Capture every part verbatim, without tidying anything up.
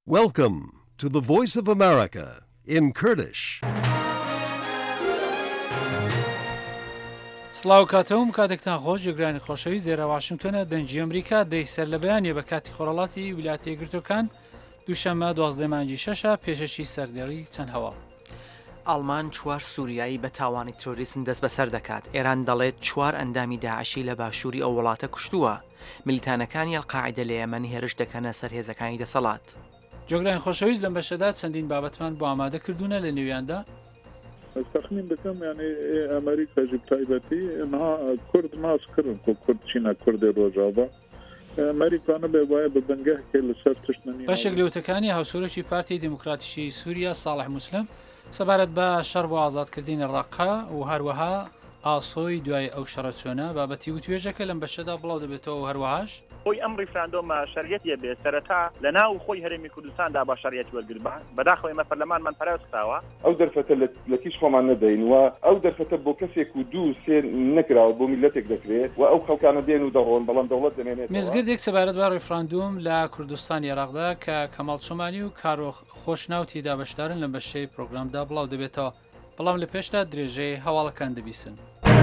Welcome to the Voice of America in Kurdish. سلااو کاتەوم کاتێکتان خۆش جێگرانی خۆشەویست لێرە واشنگتۆنە دەنجی ئەمریکا دەیسەر لە بەیانیە بە کاتی خۆڕەڵاتی ویلایەتە یەکگرتووەکان دووشەممە دوازدە مانگی شەشە پێشەشی سەردێڕی چەند هەواڵ. ئەڵمان چوار سووریایی بە تاوانی تۆریسم دەست بەسەر دەکات. ئێران دەڵێت چوار ئەندامی داعشی لە باشووری ئەو وڵاتە کوشتووە. میلیتانەکانی ئەڵقاعیدە لە یەمەن هێرش دەکەنە سەر هێزەکانی دەسەڵات. جۆگرانی خۆشەویست لەم بەشەدا چەندین بابەتمان بۆ ئامادە کردوونە لە نێویاندا. تخمین بکەم یعنی ئەمریکا تایبەتی ئەنها کورد ماس کردن کو کورد چینە کوردی ڕۆژاوا ئەمریکانە بێ وایە بە بەنگەهکێ لەسەر تشتنی بەشێک لەوتەکانی هاوسۆرەکی پارتی دیموکراتیشی سووریا ساڵح موسلم سەبارەت بە شەڕ بۆ ئازادکردنی ڕەقا و هەروەها ئاسۆی دوای ئەو شەڕە چۆنە بابەتی و توێژەکە لەم بەشەدا بڵاو دەبێتەوە هەروەهاش خۆی ئەم ڕیفراندۆمە شەریەتیە بێ سەرەتا لە ناو خۆی هەرێمی کوردستاندا با شەریەت وەرگربا بەداخەوەی مە پەرلەمانمان پەراوستاوە ئەو دەرفەتە لە کیش خۆمان نەدەین و ئەو دەرفەتە بۆ کەسێک و دوو سێ نەکراوە بۆ میلەتێک دەکرێت و ئەو خەڵکانە دێن و دەڕۆن بەڵام دەوڵەت دەمێنێت. مێزگردێک سەبارەت بە ڕیفراندۆم لە کوردستان عێراقدا کە کەماڵ چۆمانی و کارۆخ خۆشناوتیدا بەشدارن لە بەشەی پرۆگرامدا بڵاو دەبێتەوە بەڵام لە پێشدا درێژەی هەواڵەکان دەبیسن.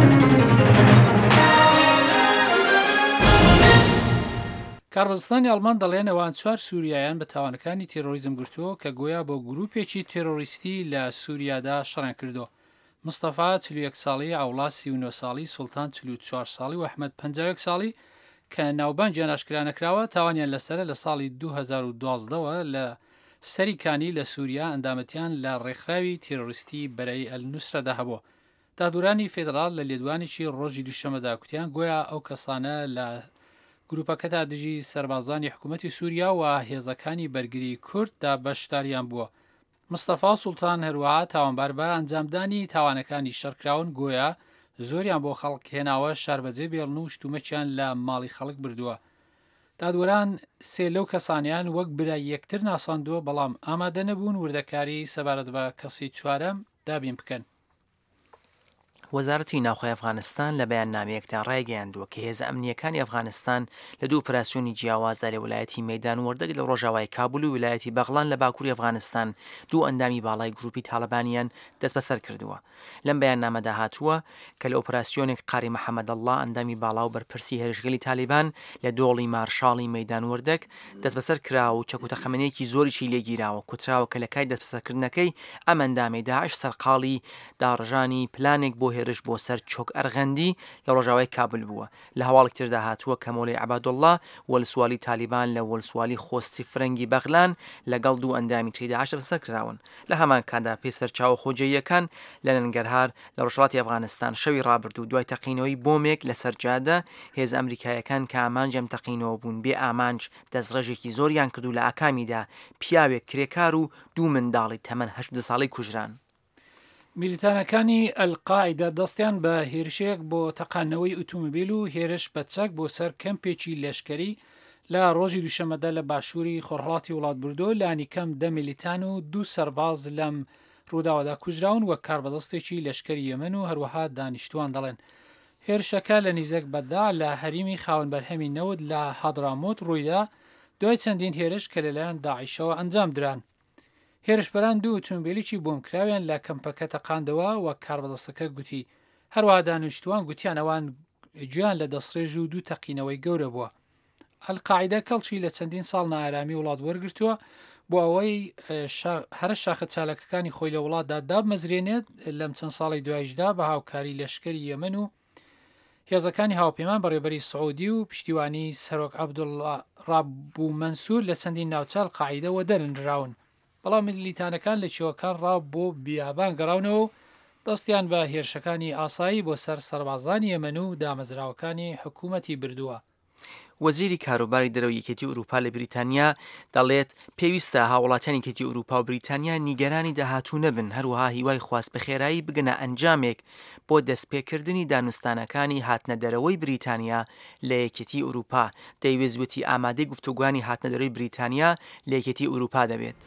کاربستانی ئەڵمان دەڵێن ئەوان چوار سووریایان بە تاوانەکانی تێرۆریزم گرتووە کە گویا بۆ گروپێکی تێرۆریستی لە سووریادا شەڕیان کردو. مستەفا چل و یەک ساڵی، ئەوڵا سی و نۆ ساڵی، سوڵتان چل و چوار ساڵی و ئەحمەد پەنجا و یەک ساڵی کە ناوبانجیان ئاشکرا نەکراوە تاوانیان لەسەرە لە ساڵی دوو هەزار و دوازدەوە لە سەریکانی لە سووریا ئەندامەتیان لە ڕێکخراوی تێرۆریستی بەرەی ئەلنوسرەدا هەبووە. دادورانی فێدرال لە لێدوانێکی ڕۆژی دووشەمەدا کوتیان گویا ئەو کەسانە لە گروپەکەدا دژی سەربازانی حکوومەتی سووریا و هێزەکانی بەرگری کورددا بەشداریان بووە. مستەفا سوڵتان هەروەها تاوانبار بە ئەنجامدانی تاوانەکانی شەڕکراون گویا زۆریان بۆ خەڵک هێناوە شاربەجێ بێڵن و شتومەکیان لە ماڵی خەڵک بردووە. دادوەران سێ لەو کەسانیان وەک برای یەکتر ناساندووە بەڵام ئامادە نەبوون وردەکاری سەبارەت بە کەسی چوارەم دابین بکەن. وەزارەتی ناوخۆی ئەفغانستان لە بەیان نامەیەکدا ڕایگەیاندووە کە هێزە ئەمنیەکانی ئەفغانستان لە دوو ئۆپراسیۆنی جیاوازدا لە ویلایەتی مەیدان وەردەگ لە ڕۆژاوای کابل و ویلایەتی بەغڵان لە باکووری ئەفغانستان دوو ئەندامی باڵای گروپی تاالبانیان دەست بەسەر کردووە. لەم بەیان نامەدا هاتووە کە لە ئۆپراسیۆنێک قاری محەممەدەڵڵا ئەندامی باڵا و بەرپرسی هێرشگەلی تاالبان لە دۆڵی مارشاڵی مەیدان وەردەگ دەست بەسەر کرا و چەکوتەخەمەنەیەکی زۆریشی لێگیراوە کوتراوە کە لە کای دەست بەسەرکردنەکەی ئەم ئەندامی داعش سەرقاڵی داڕژانی پلانێک بۆ هێرش بۆ سەر چۆک ئەرغەندی لە ڕۆژاوای کابل بووە. لە هەواڵێک تردا هاتووە کە مۆلەی عەبادوڵڵا وەلسوالی تاالبان لە وەلسوالی خۆستی فرەنگی بەغلان لەگەڵ دوو ئەندامی تری داعش بەسەر کراون. لە هەمان کادا پێ سەرچاوە خۆجێیەکان لە نەنگەرهار لە ڕۆژهەڵاتی ئەفغانستان شەوی ڕابردوو دوای تەقینەوەی بۆمێک لە سەرجادە هێز ئەمریکایەکان کە ئامانجەم تەقینەوە بوون بێ ئامانج دەستڕێژێکی زۆریان کردو لە ئاکامیدا پیاوێک کرێکار و دوو منداڵی تەمەن هەشت ساڵی کوژران. میلیتانەکانی ئەلقاعیدا دەستیان بە هێرشەیەک بۆ تەقانەوەی ئۆتۆمبیل و هێرش بە چەک بۆ سەر کەمپێکی لەشکەری لە ڕۆژی دووشەمەدا لە باشووری خۆرهەڵاتی وڵاتبردۆ لانی کەم دە میلیتان و دوو سەرباز لەم ڕووداوەدا کوژراون وەک کاربەدەستێکی لەشکەری یەمەن و هەروەها دانیشتوان دەڵێن. هێرشەکە لە نیزەک بەدا لە هەریمی خاوەن بەرهەمی نەوت لە حەدرامۆت ڕوویدا دوای چەندین هێرش کە لەلایەن داعیشەوە ئەنجام دران. هێرشبەران دوو ئۆتۆمبیلێکی بۆمکراویان لە کەمپەکە تەقاندەوە وە کاربەدەستەکە گوتی. هەروەها دانیشتوان گوتیان ئەوان گویان لە دەستڕێژ و دوو تەقینەوەی گەورە بووە. ئەلقاعیدە کەڵکی لە چەندین ساڵ نائارامی وڵات وەرگرتووە بۆ ئەوەی هەرە شاخە چالەکەەکانی خۆی لە وڵاتدا دابمەزرێنێت لەم چەند ساڵی دوایشدا بە هاوکاری لەشکەری یەمەن و هێزەکانی هاوپەیمان بەڕێبەری سعودی و پشتیوانی سەرۆک عەبدوڵڵا ڕابوو مەنسوور لە چەندین ناوچە ئەلقاعیدەوە دەرنراون. بەڵام میلیتانەکان لە چێوەکان ڕاو بۆ بیابان گەڕاونەوە دەستیان بە هێرشەکانی ئاسایی بۆ سەر سەربازانی یەمەن و دامەزراوەکانی حکوومەتی بردووە. وەزیری کاروباری دەرەوەی یەکێتی ئوروپا لە بریتانیا دەڵێت پێویستە هاوڵاتیانی یەکێتی ئوروپا و بریتانیا نیگەرانی داهاتوو نەبن هەروەها هیوای خواست بەخێرایی بگنە ئەنجامێک بۆ دەستپێکردنی دانوستانەکانی هاتنەدەرەوەی بریتانیا لە یەکێتی ئوروپا. دەیوێت زوێتی ئامادەی گفتوگوانی هاتنەدەرەوەی بریتانیا لە یەکێتی ئوروپا دەبێت.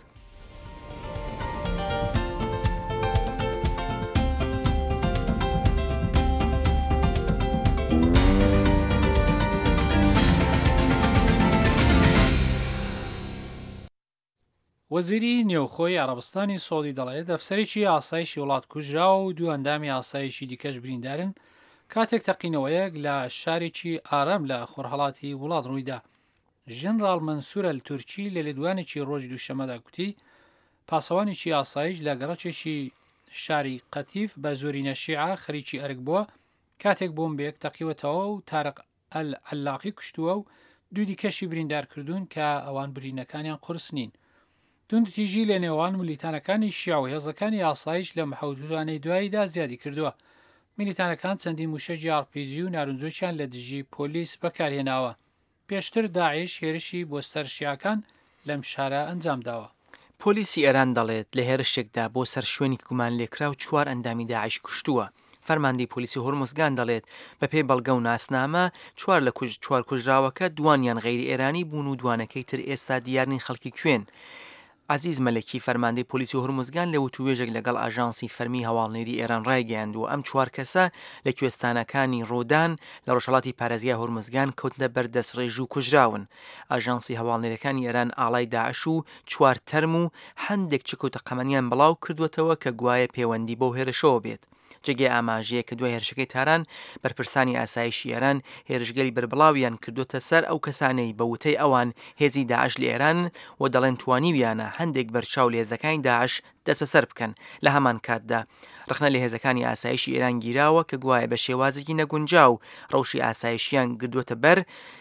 وەزیری نێوخۆی عەرەبستانی سۆڵی دەڵێت ئەفسەرێکی ئاسایشی وڵات کوژراوە و دوو ئەندامی ئاسایشی دیکەش بریندارن کاتێک تەقینەوەیەک لە شارێکی ئارام لە خۆرهەڵاتی وڵات ڕوویدا. ژنرال منسوورە تورکی لە لێدوانێکی ڕۆژ دووشەمەدا گوتی پاسەوانێکی ئاسایش لە گەڕەکێکی شاری قەتیف بە زۆرینە شیعە خەریکی ئەرک بووە کاتێک بۆمبێک تەقیوەتەوە و تارق ئەلعەلاقی کوشتووە و دوو دیکەشی بریندار کردوون کە ئەوان برینەکانیان قورس نین. توندتیژی لە نێوان ملیتانەکانی شیع و هێزەکانی ئاسایش لە مەحەوتوانەی دواییدا زیادی کردووە. میلیتانەکان چەندی موشەجی ئارپیجی و نارنجۆکیان لە دژی پۆلیس بەکارهێناوە. پێشتر داعش هێرشی بۆ سەرشیاکان لەم شارە ئەنجام داوە. پۆلیسی ئێران دەڵێت لە هێرشێکدا بۆ سەر شوێنی گومان لێکرا و چوار ئەندامی داعش کوشتووە. فەرماندەی پۆلیسی هۆرموزگان دەڵێت بەپێی بەڵگە و ناسنامە چوار لە چوار کوژراوەکە دوانیان غەیری ئێرانی بوون و دوانەکەی تر ئێستا دیارنین خەڵکی کوێن. عزیز مەلەکی فەرماندەی پۆلیسی هۆرموزگان لە وتووێژێک لەگەڵ ئاژانسی فەرمی هەواڵنێری ئێران ڕایگەیاندووە ئەم چوار کەسە لە کوێستانەکانی ڕۆدان لە ڕۆژهەڵاتی پارێزگای هۆرموزگان کەوتنە بەر دەستڕێژ و کوژراون. ئاژانسی هەواڵنێرەکانی ئێران ئاڵای داعش و چوار تەرم و هەندێک چکۆتە قەمەنیان بڵاو کردوێتەوە کە گوایە پەیوەندی بەو هێرشەوە بێت. جێگەی ئاماژەیە کە دوای هێرشەکەی تاران بەرپرسانی ئاسایشی ئێران هێرشگەری بربڵاویان کردوتە سەر ئەو کەسانەی بە وتەی ئەوان هێزی داعش لە ئێران و دەڵێن توانیویانە هەندێک بەرچاو لە هێزەکانی داعش دەست بەسەر بکەن. لە هەمان کاتدا ڕخنە لە هێزەکانی ئاسایشی ئێران گیراوە کە گوایە بە شێوازێکی نەگونجاو ڕەوشی ئاسایشیان گردووەتە بەر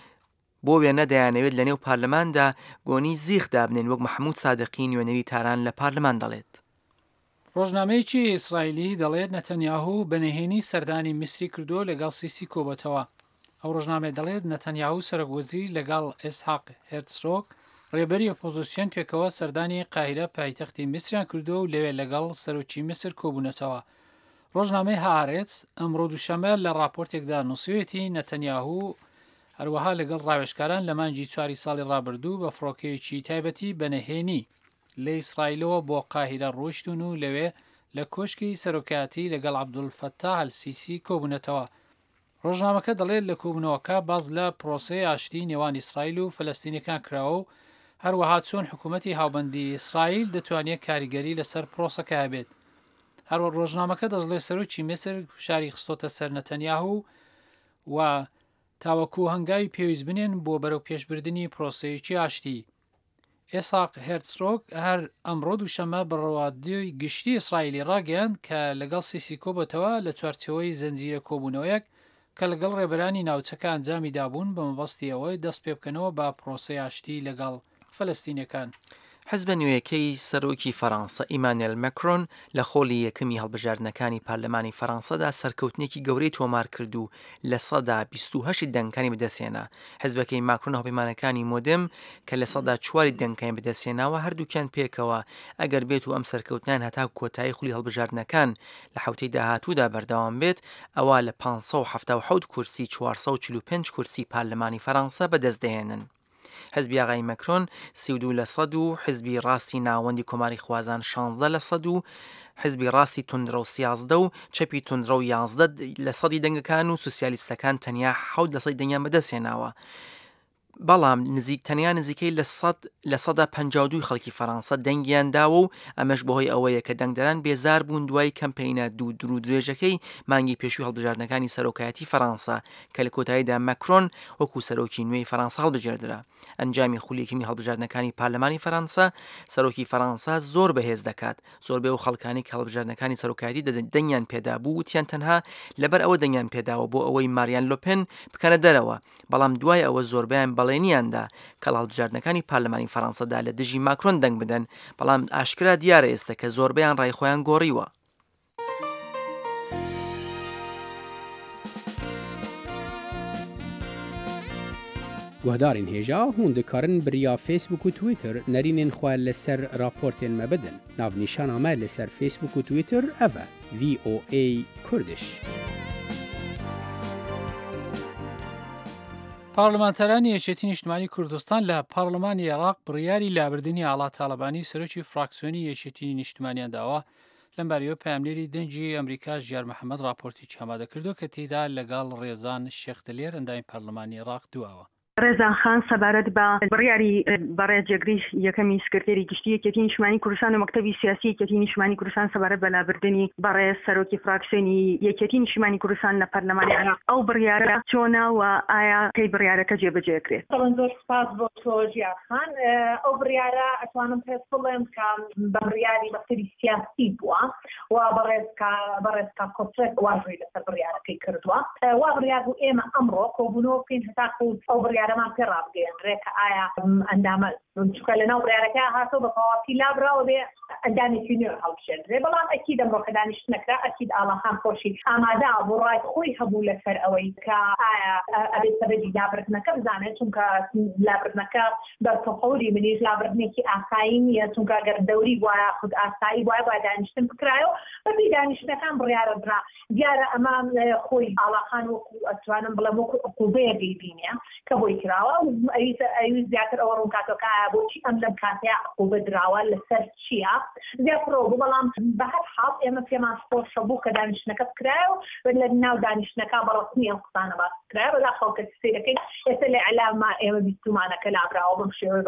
بۆ وێنە دەیانەوێت لە نێو پارلەماندا گۆنی زیخ دابنێن وەک محەموود سادقی نوێنەری تاران لە پارلەمان دەڵێت. ڕۆژنامەیەکی ئیسرائیلی دەڵێت نەتەنیاهو بەنهێنی سەردانی میسری کردووە لەگەڵ سیسی کۆبەتەوە. ئەو ڕۆژنامە دەڵێت نەتەنیاهو سەرۆکوەزیر لەگەڵ ئێسحاق هێرتزۆگ ڕێبەری ئۆپۆزیسیۆن پێکەوە سەردانی قاهیرە پایتەختی میسریان کردووە و لەوێ لەگەڵ سەرۆکی میسر کۆبوونەتەوە. ڕۆژنامەی هارێتس ئەمڕۆ دووشەمە لە راپۆرتێکدا نووسوێتی نەتەنیاهو هەروەها لەگەڵ ڕاوێژکاران لە مانگی چواری ساڵی ڕابردوو بە فڕۆکەیەکی تایبەتی بەنهێنی لە ئیسرائیلەوە بۆ قاهیرە ڕۆیشتون و لەوێ لە کۆشکی سەرۆکایەتی لەگەڵ عەبدولفەتاح ئەلسیسی کۆبوونەتەوە. ڕۆژنامەکە دەڵێت لە کۆبوونەوەکە باز لە پرۆسەی ئاشتی نێوان ئیسرائیل و فەلەستینیەکان کراوە و هەروەها چۆن حکوومەتی هاوبەندی ئیسرائیل دەتوانێت کاریگەری لەسەر پرۆسەکە هەبێت. هەروە ڕۆژنامەکە دەژڵێت سەرۆکی میسر شاری خستۆتە سەر نەتەنیاهو و تاوەکو هەنگاوی پێویست بنێن بۆ بەرەو پێشبردننی پرۆسەیەکی ئاشتی. ئێسحاق هێرتزۆگ هەر ئەمڕۆ دووشەمە بڕەوادی گشتی ئیسرائیلی ڕاگەیاند کە لەگەڵ سیسی کۆبەتەوە لە چوارچەوەی زەنجیرە کۆبوونەوەیەک کە لەگەڵ ڕێبەرانی ناوچەکە ئەنجامی دابوون بە مەبەستی ئەوەی دەست پێ بکەنەوە بە پرۆسەی ئاشتی لەگەڵ فەلەستینیەکان. حزبە نوێیەکەی سەرۆکی فەڕەنسا ئیمانوێل مەکرۆن لە خۆڵی یەکەمی هەڵبژاردنەکانی پارلەمانی فەڕەنسادا سەرکەوتنێکی گەورەی تۆمار کرد و لە سەدا بیست و هەشت دەنگەکانی بەدەستهێنا. حزبەکەی ماکرۆن هەڵپەیمانەکانی مۆدم کە لە سەدا چواری دەنگەکانی بەدەستهێناوە هەردووکیان پێکەوە ئەگەر بێت و ئەم سەرکەوتنیان هەتا کۆتایی خولی هەڵبژاردنەکان لە حوتەی داهاتوودا بەردەوام بێت ئەوە لە پانسەد و هەفتاد و حەوت کورسی چوارسەد و چل و پێنج کورسی پارلەمانی فەڕەنسا بەدەستدەهێنن. حزبی ئاغای مەکرۆن سی و دوو لە سەد و حزبی ڕاستی ناوەندی کۆماری خوازان شانزدە لە سەد و حزبی ڕاستی توندرە و سیازدە و چەپی توندرە و یانزدە لە سەدی دەنگەکان و سوسیالیستەکان تەنیا حەوت لە سەدی دەنگیان بەدەستهێناوە. بەڵام نزیک تەنیا نزیکەی لە سەدا پەنجاو و دوو خەڵکی فەڕەنسا دەنگیان داوە و ئەمەش بەهۆی ئەوەیە کە دەنگدەران بێزار بوون دوای کەمپەینە دوو درو درێژەکەی مانگی پێشووی هەڵبژاردنەکانی سەرۆکایەتی فەڕەنسا کە لە کۆتاییدا مەکرۆن وەکو سەرۆکی نوێی فەڕەنسا هەڵبژێردرا. ئەنجامی خولیەکەمی هەڵبژاردنەکانی پارلەمانی فەڕەنسا سەرۆکی فەڕەنسا زۆر بەهێز دەکات. زۆربەی ئەو خەڵکانی کە هەڵبژاردنەکانی سەرۆکایەتی دەنگیان پێدا بوو وتیان تەنها لەبەر ئەوە دەنگیان پێداوە بۆ ئەوەی ماریان لۆپێن بکەنە دەرەوە، بەڵام دوای ئەوە زۆربیان بەڵێنیاندا کە هەڵبژاردنەکانی پارلەمانی فەڕەنسادا لە دژی ماکرۆن دەنگ بدەن، بەڵام ئاشکرا دیارە ئێستا کە زۆربیان ڕای خۆیان گۆڕیوە. گوهدارین هێژا هون دikarin biriya Facebook و Twitter nərînên xwe li ser raportên me bidin. Navnîşana me li ser Facebook û Twitter ev e V O A Kurdish. پارلمانتەرانی یەکێتی نیشتیمانی کوردستان لە پارلەمانی عێراق بڕیاری لابردنی ئاڵا تاڵەبانی سەرۆکی فراکسیۆنی یەکێتی نیشتیمانیان داوە. لەم بارەیەوە پەیاملێری دەنگی ئەمریکا ژیار محەممەد راپۆرتی ئامادە کردو کە تێیدا لەگەڵ ڕێزان شێخ دلێر ئەندامی پارلەمانی عێراق دواوە. ڕێزان خان سەبارەت بە بڕیاری بەڕێجێگری یەکەمی سکرتێری گشتی یەکێتی نیشتمانی کوردستان و مەکتەبی سیاسی یەکێتی نیشتمانی کوردستان سەبارەت بە لابردنی بەڕێز سەرۆکی فراکسیۆنی یەکێتی نیشتمانی کوردستان لە پەرلەمانی عێراق ئەو بڕیارە چۆنە و ئایا کەی بڕیارەکە جێبەجێکرێت؟ زۆر سپاس بۆ تۆ ژیانخان. ئەو بڕیارە ئەتوانم پێت بڵێم کە بە بڕیاری مەکتەبی سیاسی بووە و بەڕێزکا کۆچێت واژۆی لەسەر بڕیارەکەی کردووە. وا بڕیار بوو ئێمە ئەمڕۆ کۆبوونەوە بکەین هەتاکو ئەو بڕیارەمان پێ ڕابگەیەنرێ کە ئایا ئەندامە چونکە لەناو بڕیارەکە هاتۆ بە تەواوی لابراوە بێ ئەندامێکی نوێ هەڵبژێنرێ. بەڵام ئەکید ئەمڕۆ کە دانیشتنەکرا ئەکید ئاڵاخان خۆشی ئامادە بۆ ڕای خۆی هەبوو لەسەر ئەوەی کە ئایا ئەبێت سەبەبی لابردنەکە بزانێت چونکە لابردنەکە بەرتەقەوری منیش لابردنێکی ئاسایی نییە چونکە ئەگەر دەوری وایە خود ئاسایی وایە با دانیشتن بکرایەوە بەبی دانیشتنەکان بڕیارە درا. دیارە ئەمان خۆی ئاڵاخان وەکو ئەتوانم بڵێم وەکو عقوبەیە بینیە کە بۆی کراوە ئەوی زیاتر ئەوە ڕوون کاتەکە بۆچی ئەم لەم کاتەیە عقوبە دراوە لەسەر چییە زیاتر ڕۆ بەڵام بە هەر حاڵ ئێمە پێمان خۆشە بوو کە دانیشتنەکە بکرایەوە لە ناو دانیشتنەکە بەڕەسمی ئەم قسانە باس بکرایەوە بەداخەوە کە سێرەکەی ئێستا لە ئەعلام ئێمە بیستمانەکە لابراوە بەم شێوەی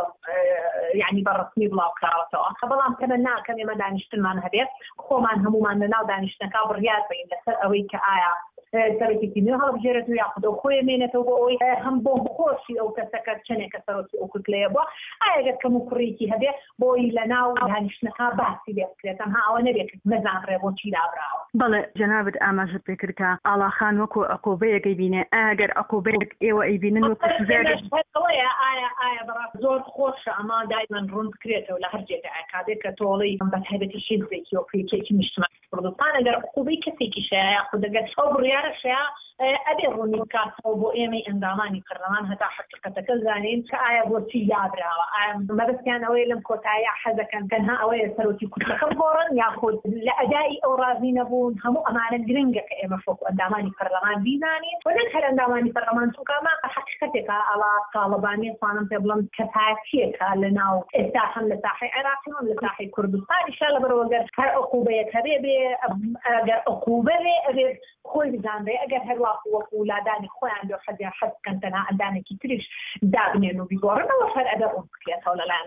یعنی بەڕەسمی بڵاو کراوەتەوە. بەڵام کەمە ناکەم ئێمە دانیشتنمان هەبێت خۆمان هەمومان لە ناو دانیشتنەکە بڕیار بین لەسەر ئەوەی کە ئایا سەرەکیی نوێ هەڵبژێرێت و یاخود ئەو خۆی مێنێتەوە بۆ ئەوەی هەم بۆ خۆشی ئەو کەسەکە چنێکە سەرۆکی ئەو کوتلەیە بووە ئایا ئەگەر کەم و کوڕێکی هەبێ بۆی لە ناو دانیشتنەکە باسی لێ بکرێت تەنها ئەوە نەبێت نەزانڕێ بۆچی لابراوە. بەڵێ جەنابەت ئاماژت پێ کرد کە ئاڵاخان وەکو عقوبەیەکەی بینێ ئەگەر عقوبەیەک ئێوە ئەیبینن وەکو سزایەوەیە ئایا ئایا بەڕاست زۆر خۆشە ئەمە دایمەن ڕوون بکرێتەوە لە هەر جێگە کاتێک کە تۆڵی بەتایبەتی شێزێکی وەکوێکی نیشتمانی کوردستان ئەگەر عقوبەی کەسێکی شەیە یاخود ئەگەر ئەو بڕیارە شەیە ئەبێ ڕوونی بکاتەوە بۆ ئێمەی ئەندامانی پەرلەمان هەتا حقیقەتەکە زانین کە ئایا بۆچی لابراوە ئایا مەبەستیان ئەوەیە لەم کۆتایە حەزەکەن تەنها ئەوەیە سەرۆکی کوردەکە بۆڕن یاخود لە ئەدای ئەو ڕازی نەبوون هەموو ئەمانە گرنگە کە ئێمە فۆکو ئەندامانی پەرلەمان بیزانین و نەک هەر ئەندامانی پەرلەمان چونکە ئەمە حقیقەتێکە ئەڵا تاڵبانی توانم پێ بڵێم کەسایەتیەکە لە ناو ئێستا هەم لە ساحەی عێراق هەم لە ساحەی کوردستان ئینشاءالله بەرەوەگەر هەر عقوبەیەک هەبێ بێ ئەگەر عقوبە بێ ئەبێ خۆی بزانرێ ئەگەر هەر وەکو ولادانی خۆیان دۆ حەزیان حەزکەن تەنها ئەندامێکی تریش دابنێن و بیگۆڕنەوە هەر ئەبێ ڕوون بکرێتەوە لەلایەن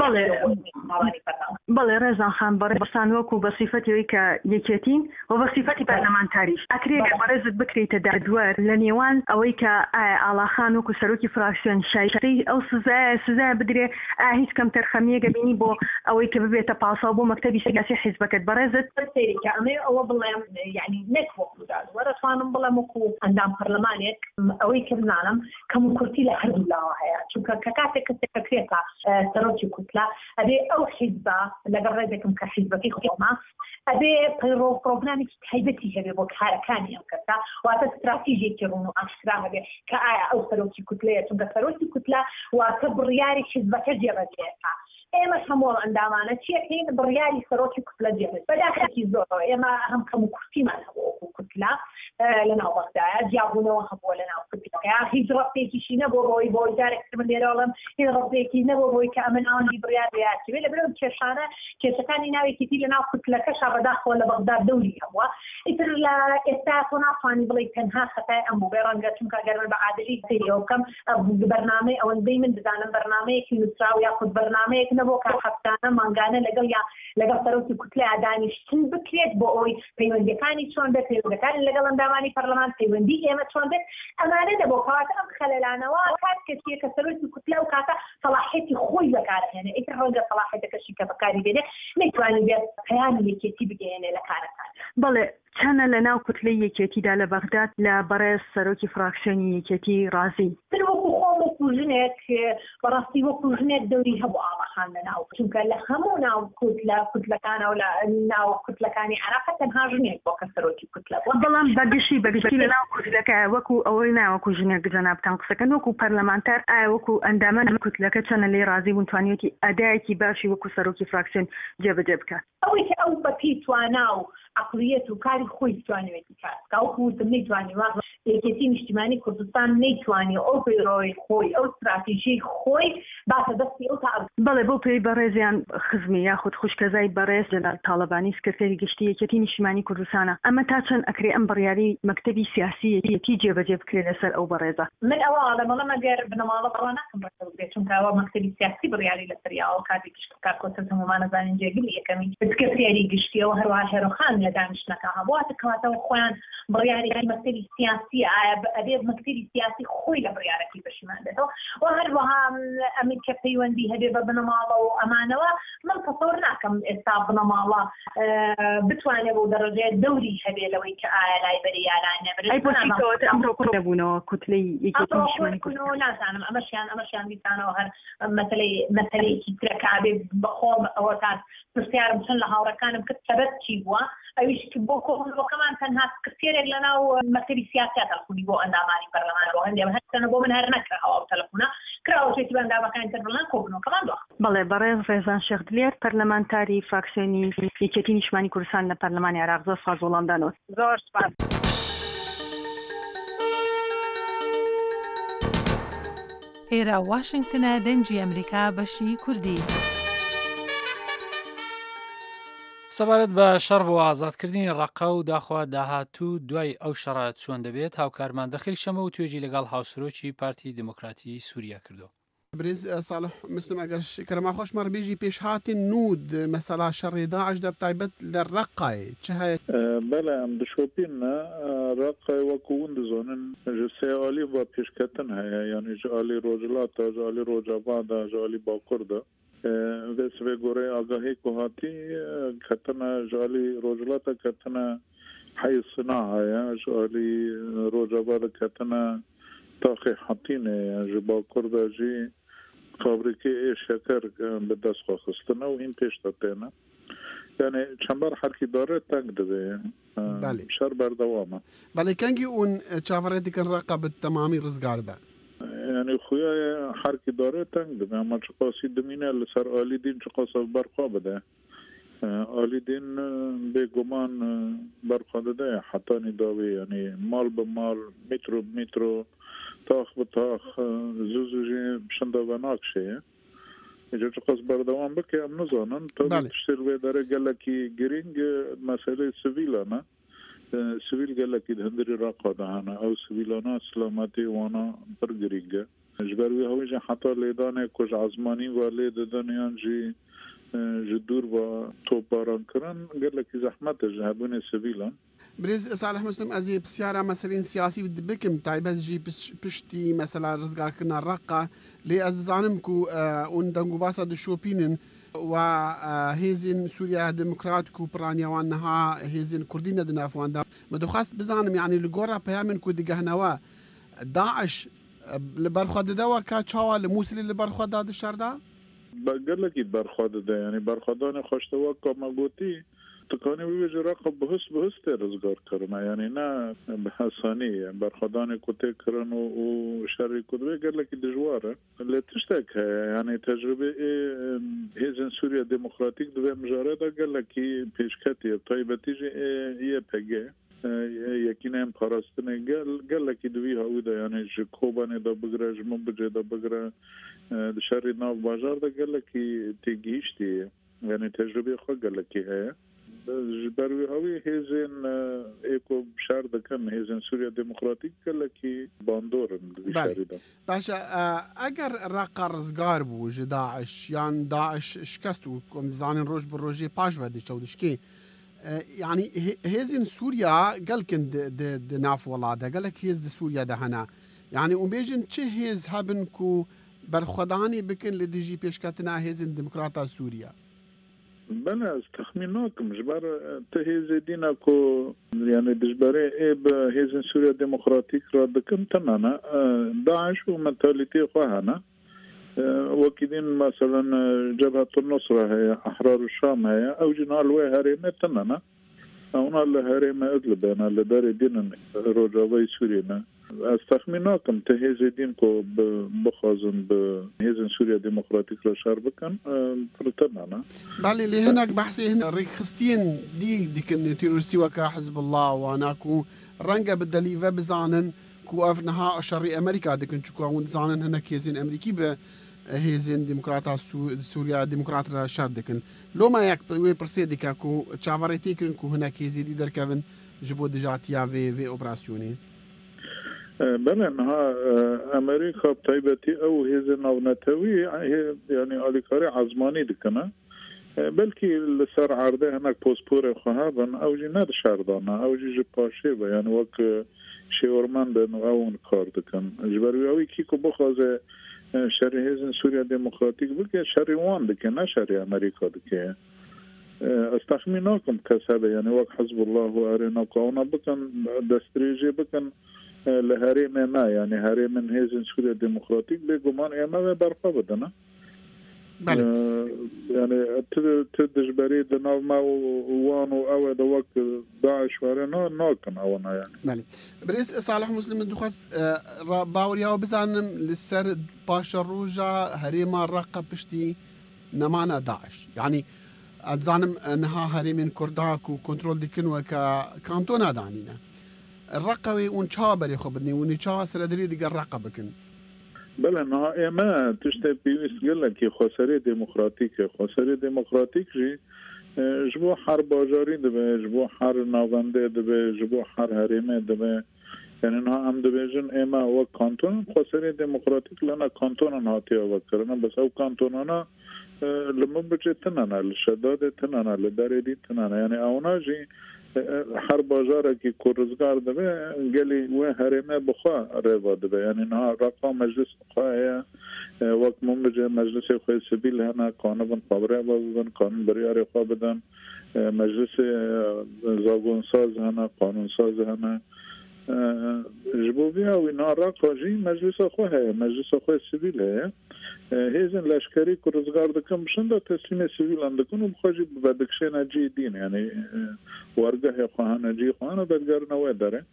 بەڵێ ڕێزان خان بەڕێبەسان وەکو بە سیفەتەوەی کە یەکێتین و بە سیفەتی پەرلەمانتاریش ئەکرێگە بەڕێزت بکرێتە دادوەر لە نێوان ئەوەی کە ئایا ئاڵاخان وەکو سەرۆکی فراکسیۆن شایستەی ئەو سزایە سزایە بدرێ ئایا هیچ کەم تەرخەمیەکە بینی بۆ ئەوەی کە ببێتە پاساو بۆ مەکتەبی سیاسی حیزبەکەت بەڕێزت سەیرێکە ئەمێ ئەوە بڵێم یعنی نەک وەکو دادوەر ئەتوانم بڵێم وەکو ئەندام پەرلەمانێک ئەوەی کە بزانم کەم و کورتی لە هەردوو لاوە هەیە چونکە کە کاتێک کەسێک بکرێتە سەرۆکی کوتلە ئەبێ ئەو حیزبە لەگەڵ ڕێزێکم کە حیزبەکەی خۆما ئەبێ پەیڕۆ پرۆگرامێکی تایبەتی هەبێ بۆ کارەکانی ئەم کەسە واتە استراتیژیەکی ڕوون و ئاشکرا هەبێ کە ئایا ئەو سەرۆکی کوتلەیە چونکە سەرۆکی کوتلە واتە بڕیاری حیزبەکە جێبەجێیەکە. ئێمە هەموو ئەندامانە چیەکەین بڕیاری سەرۆکی کوتلە جێبێت بەداخەکی زۆر ئێمە هەم کەم و کورتیمان هەبوو کوتلە لە ناو بەغدایە جیابوونەوە هەبووە لە ناو کوتلەکە هیچ ڕەفتێکیشی نەبوو ڕۆی بۆی جارێک من لێرەڵم هیچ ڕەفتێکی نەبوو بۆی کە ئەمە ناوەندی بڕیار بێت لە بەرەو کێشانە کێشەکانی ناوێکیتی لە ناو کوتلەکەشا بەداخەوە لە بەغدا دەوری هەبووە ئیتر لە ئێستا تۆ ناتوانی بڵێ تەنها خەتای ئەم بوو بێ ڕەنگە چونکە گەرمە بە عادلی سەیرەوە بکەم بەرنامەی ئەوەندەی من بزانم بەرنامەیەکی نووسراو یاخود بەرنامەیەک نەبوو کە هەفتانە مانگانە لەگەڵ یا لەگەڵ سەرۆکی کوتلە دانیشتن بکرێت بۆ ئەوەی پەیوەندیەکانی چۆن بێت پەیوەندیەکانی لەگەڵ ئەندامانی پەرلەمان پەیوەندی ئێمە چۆن بێت ئەمانە دەبوو کەواتە ئەم خەلەلانەوە کات کەسێک کە سەرۆکی کوتلە و کاتە سەلاحیەتی خۆی بەکارهێنێ ئیتر ڕەنگە سەلاحیەتەکەشی کە بەکاری بێنێ نەیتوانێت بێت پەیامی یەکێتی بگەێنێ لە کارەکان. بەڵێ چەنە لە ناو کوتلەی یەکێتیدا لە بەغداد لە بەڕێز سەرۆکی فراکسیۆنی یەکێتی ڕازی وەکو خۆم وەکو ژنێک بەڕاستی وەکو ژنێک دەوری هەبوو ئاڵاخان لە ناو چونکە لە هەموو ناو کوتلە کوتلەکانە و لە ناو کوتلەکانی عێراق تەنها ژنێک بۆ کە سەرۆکی کوتلە بووە. بەڵام بەگشتی بەگشتی لە ناو کوتلەکە وەکو ئەوەی ناوەکو ژنێک جەنابتان قسەکەن وەکو پەرلەمانتار ئایا وەکو ئەندامە کوتلەکە چەنە لێ ڕازی بوون توانێتی ئەدایەکی باشی وەکو سەرۆکی فراکسیۆن جێبەجێ بکات. ئەوەی کە ئەو بەپی توانا و عقلیەت و کاری بڕیاری خۆی توانێتی کاتکە ئەو خوتم نەیتوانی وا یەکێتی نیشتیمانی کوردستان نەیتوانی ئەو پەیڕەوەی خۆی ئەو استراتیژی خۆی باتە دەستی ئەو تا بەڵێ بۆ پێی بەڕێزیان خزمی یاخود خوشکەزای بەڕێز لەلار تاڵەبانی سکرتێری گشتی یەکێتی نیشتیمانی کوردستانە ئەمە تا چەند ئەکرێ ئەم بڕیاری مەکتەبی سیاسی یەکی جێبەجێ بکرێت لەسەر ئەو بەڕێزە من ئەوە ئاڵەمەڵەمە گەر بنەماڵە بڕوا ناکەم بەسەر چونکە ئەوە مەکتەبی سیاسی بڕیاری لەسەریاوە کاتێک کار کۆتن هەمومان نەزانین جێگیری یەکەمی سکرتێری گشتیەوە هەروە هێرۆخان لە دانیشتنەکە هەبواتە کەواتەوە خۆیان بڕیاری مەکتەبی سیاسی ئەبێ مەکتەبی سیاسی خۆی لە بڕیارەکەی بەشیمان دێتەوە و هەروەها ئەمید کە پەیوەندی هەبێ بە بنەماڵە و ئەمانەوە من تەسەوور ناکەم ئێستا بنەماڵە بتوانێت بۆ دەڕژێ دەوری هەبێ لەوەی کە ئایا لایبەری یاران نەبرێت ئەمڕۆ کوڕبوونەوە کوتلەی یەکێتی نیشتیمانی کوردستان نازانم ئەمەشیان ئەمەشیان دیسانەوە هەر مەسەلەی مەسەلەیەکی ترەکابێ بەخۆم ئەوە تا پرسیارم چەند لە هاوڕەکانم کرد سەبەت چی بووە ئەویش بۆ کۆمەڵەکەمان تەنها کردێک لەناو مەسەری سیاسیات هەڵخوونی بۆ ئەندامانی پەرلەمانەوە هەندێک هەستەنە بۆ من هەر نەکراوە ئەو تەلەفۆنە کراوەچێتی بە ئەندامەکانی تر بڵێن کۆبوونەوەکەمان دۆ بەڵێ بەڕێز ڕێزان شێخدلێر پەرلەمانتاری فراکسیۆنی یەکێتی نیشتیمانی کوردستان لە پەرلەمانی عێراق زۆر سپاس وەڵامدانەوە زۆر سپاس. ئێرە واشنگتنە دەنجی ئەمریکا بەشی کوردی. سەبارەت بە شەڕ بۆ ئازادکردنی ڕەقە و داخوا داهاتوو دوای ئەو شەڕات چۆن دەبێت هاوکارمان دەخیل شەمە و توێژی لەگەڵ هاوسەرۆکی پارتی دموکراتی سووریا کردو. برێز ساڵح مسلم ئەگەر کەرەما خۆش مەڕبێژی پێشهاتی نود مەسەلا شەڕی داعش دە تایبەت لە ڕەقای چ هەیە؟ بەڵێ ئەم دشۆپینە ڕەقای وەکو ون دزۆنن سێعالی بە پێشکەتن هەیە یعنی ژالی ڕۆژلاتە ژالی ڕۆژەڤادا ژالی باکووردە vê gorê agahê ku hatî ketine ji alî rojilata ketine heyê sina heye ji alî rojava de ketine taxê hatînê ji bakur de jî fabrîkê ê şeker bi dest xwe xistine û hîn pêş de têne yani çember herkîdarê teng dibe şer berdewam e belê kengî ûn çaverê dikin reqa bi temamî rizgar be yani xuya herkîdarê teng dibe ama çi qasî dimîne li ser alîdîn çi qasa berxwe bide alîdîn bêguman berxwe dide hetanî davê yani mal bi mal metro bi metro tax bi tax zû zû jî şinda ve nakşeye Ece çi qas berdewam bike em nizanin tabii tiştê wê derê gelekî girîng meselê sivîlan e sivîl gelekî di hindirê Reqa de hene ew sivîlana silametê wana pir girîng e ji ber wê hewî jî heta lêdanê ku ji ezmanî ve lê didin yan jî ji dûr ve topbaran kirin gelekî zehmet e ji hebûnê sivîlan Birêz Salih Muslim ez ê pisyara meselên siyasî dibikim taybet jî piştî mesela rizgarkirina Reqa lê ez dizanim ku hûn dengûbasa dişopînin و هێزین سووریا دموکرات و پرانیاوان نەها هێزین کوردی نەدە نافواندا مەدەخواست بزانم یعنی لە گۆڕا پەیامن کو دیگەهنەوە داعش لە بەرخوا دەدەوە کا چاوە لە مووسلی لە بەرخوادا دشاردا gelekî berxwe dide yani berxwedanê xweştewa kamegotî tikanê wî ji Reqa bihis bihis tê rizgar kirine yani ne bi hesanî berxwedanê ku tê kirin û şerî ku divê gelekî dijwar e lê tiştek heye yani tecrübe hêzên Sûriya Demokratîk di vê mijare de gelekî pêşketî ye taybetî jî Y P G yekînên parastinê gel gelekî di vî hewî de yani ji Kobanê de bigire ji Minbicê de bigire di şerî nav bajar de gelekî têgihîştî ye yani tecrübeyê xwe gelekî heye ji ber wê hewî hêzên ê ku şer dikin hêzên Sûriya Demokratîk gelekî bandorin di vî şerî de Başa eger Reqa rizgar bû ji Daeş yan Daeş şikest û em dizanin roj bi rojê paş ve diçewdişkê yani hêzên Sûriya gelkin di nav welata gelek hêz di Sûriya de hene yani û bêjin çi hêz hebin ku berxwedanî bikin li dijî pêşketina hêzên Demokrata Sûriya Ben ez texmîn nakim ji ber te hêzê dîna ku yani dijberê ê bi hêzên Sûriya Demokratîk ra dikin tinane Daeş û mentalîtê xwe hene wekî dîn meselen Cebhetun Nusra heye Ehrar Şam heye ew jî nal wê herêmê tinene ew nal li herêma Idlibê ne li derê dînin rojavayê Sûriyê ne استخمیناکم ته هیزدین کو بخوازن به هیزن سوریا ديمقراطيك را شر بکن فرتنا بله اللي هناك بحثي هنا ريخستين دي دي كن تيرورستي وكا حزب الله واناكو رنگا بالدليفة بزانن كو افنها شري امريكا دي كن تشكو اون زانن هناك هيزين امريكي به هيزين ديمقراطا سوريا ديمقراط را شر دكن لو ما يك وي برسيدي كاكو تشافاريتي كن كو هناك هيزي دي دركفن جبو دجاتيا في في اوبراسيوني بله انها امريكا بطيبتي او هيزي نونتوي يعني اليكاري عزماني دكنا بلكي لسر عرضه هناك بوسبور خهابن او جي ند شردانا او جي جباشي يعني وك شيورمان دن اون كار دكن جبروي كيكو بخوزه شري هيزن سوريا ديمقراطيك بك شري وان دكن شري امريكا دكن استخميناكم كسبه يعني وك حزب الله وارينا قونا بكن دستريجي بكن لهاري ما يعني هاري من هيزن سوريا ديمقراطيك بجمان اما برقه بدنا بله يعني تدجبري دنا ما وانو او دوك داعش ورنا ناكن اونا يعني بله بريس صالح مسلم دخس باوريا بزانم للسر باشا روجا هريما رقه بشتي نمانا داعش يعني اتزانم انها هري من كرداك وكنترول ديكن وكا كانتونا دانينا الرقوي ونشابري خبدني ونشا سردري دي الرقه بكن بل انها اما تشتي بيس قال لك خساري ديمقراطيك خساري ديمقراطيك جي جبو حرب باجاري دبه جبو حر ناونده دبه جبو حر هريمه دبه يعني انها ام دبيجن اما هو كانتون خساري ديمقراطيك لنا كانتون هاتي وكرنا بس او كانتوننا لما بجتنا الشداد تنانا لداري تنانا يعني اونا جي حرب باجاره کی کورزگار دبه گلی و هرمه بخوا روا دبه یعنی نه رقم مجلس خواهی وقت ممجه مجلس خواه سبیل هنا قانون خبره بودن قانون بریار خواه بدن مجلس زاگون ساز هنا قانون ساز هنا جبوبی او نه رقم جی مجلس خواه مجلس خواه سبیل هست هیزن لشکری کورزگار دکم بشنده تسلیم سیویل اندکن و بخواجی بدکشه نجی دین یعنی ورگه خواهان نجی خواهان بدگر نوه داره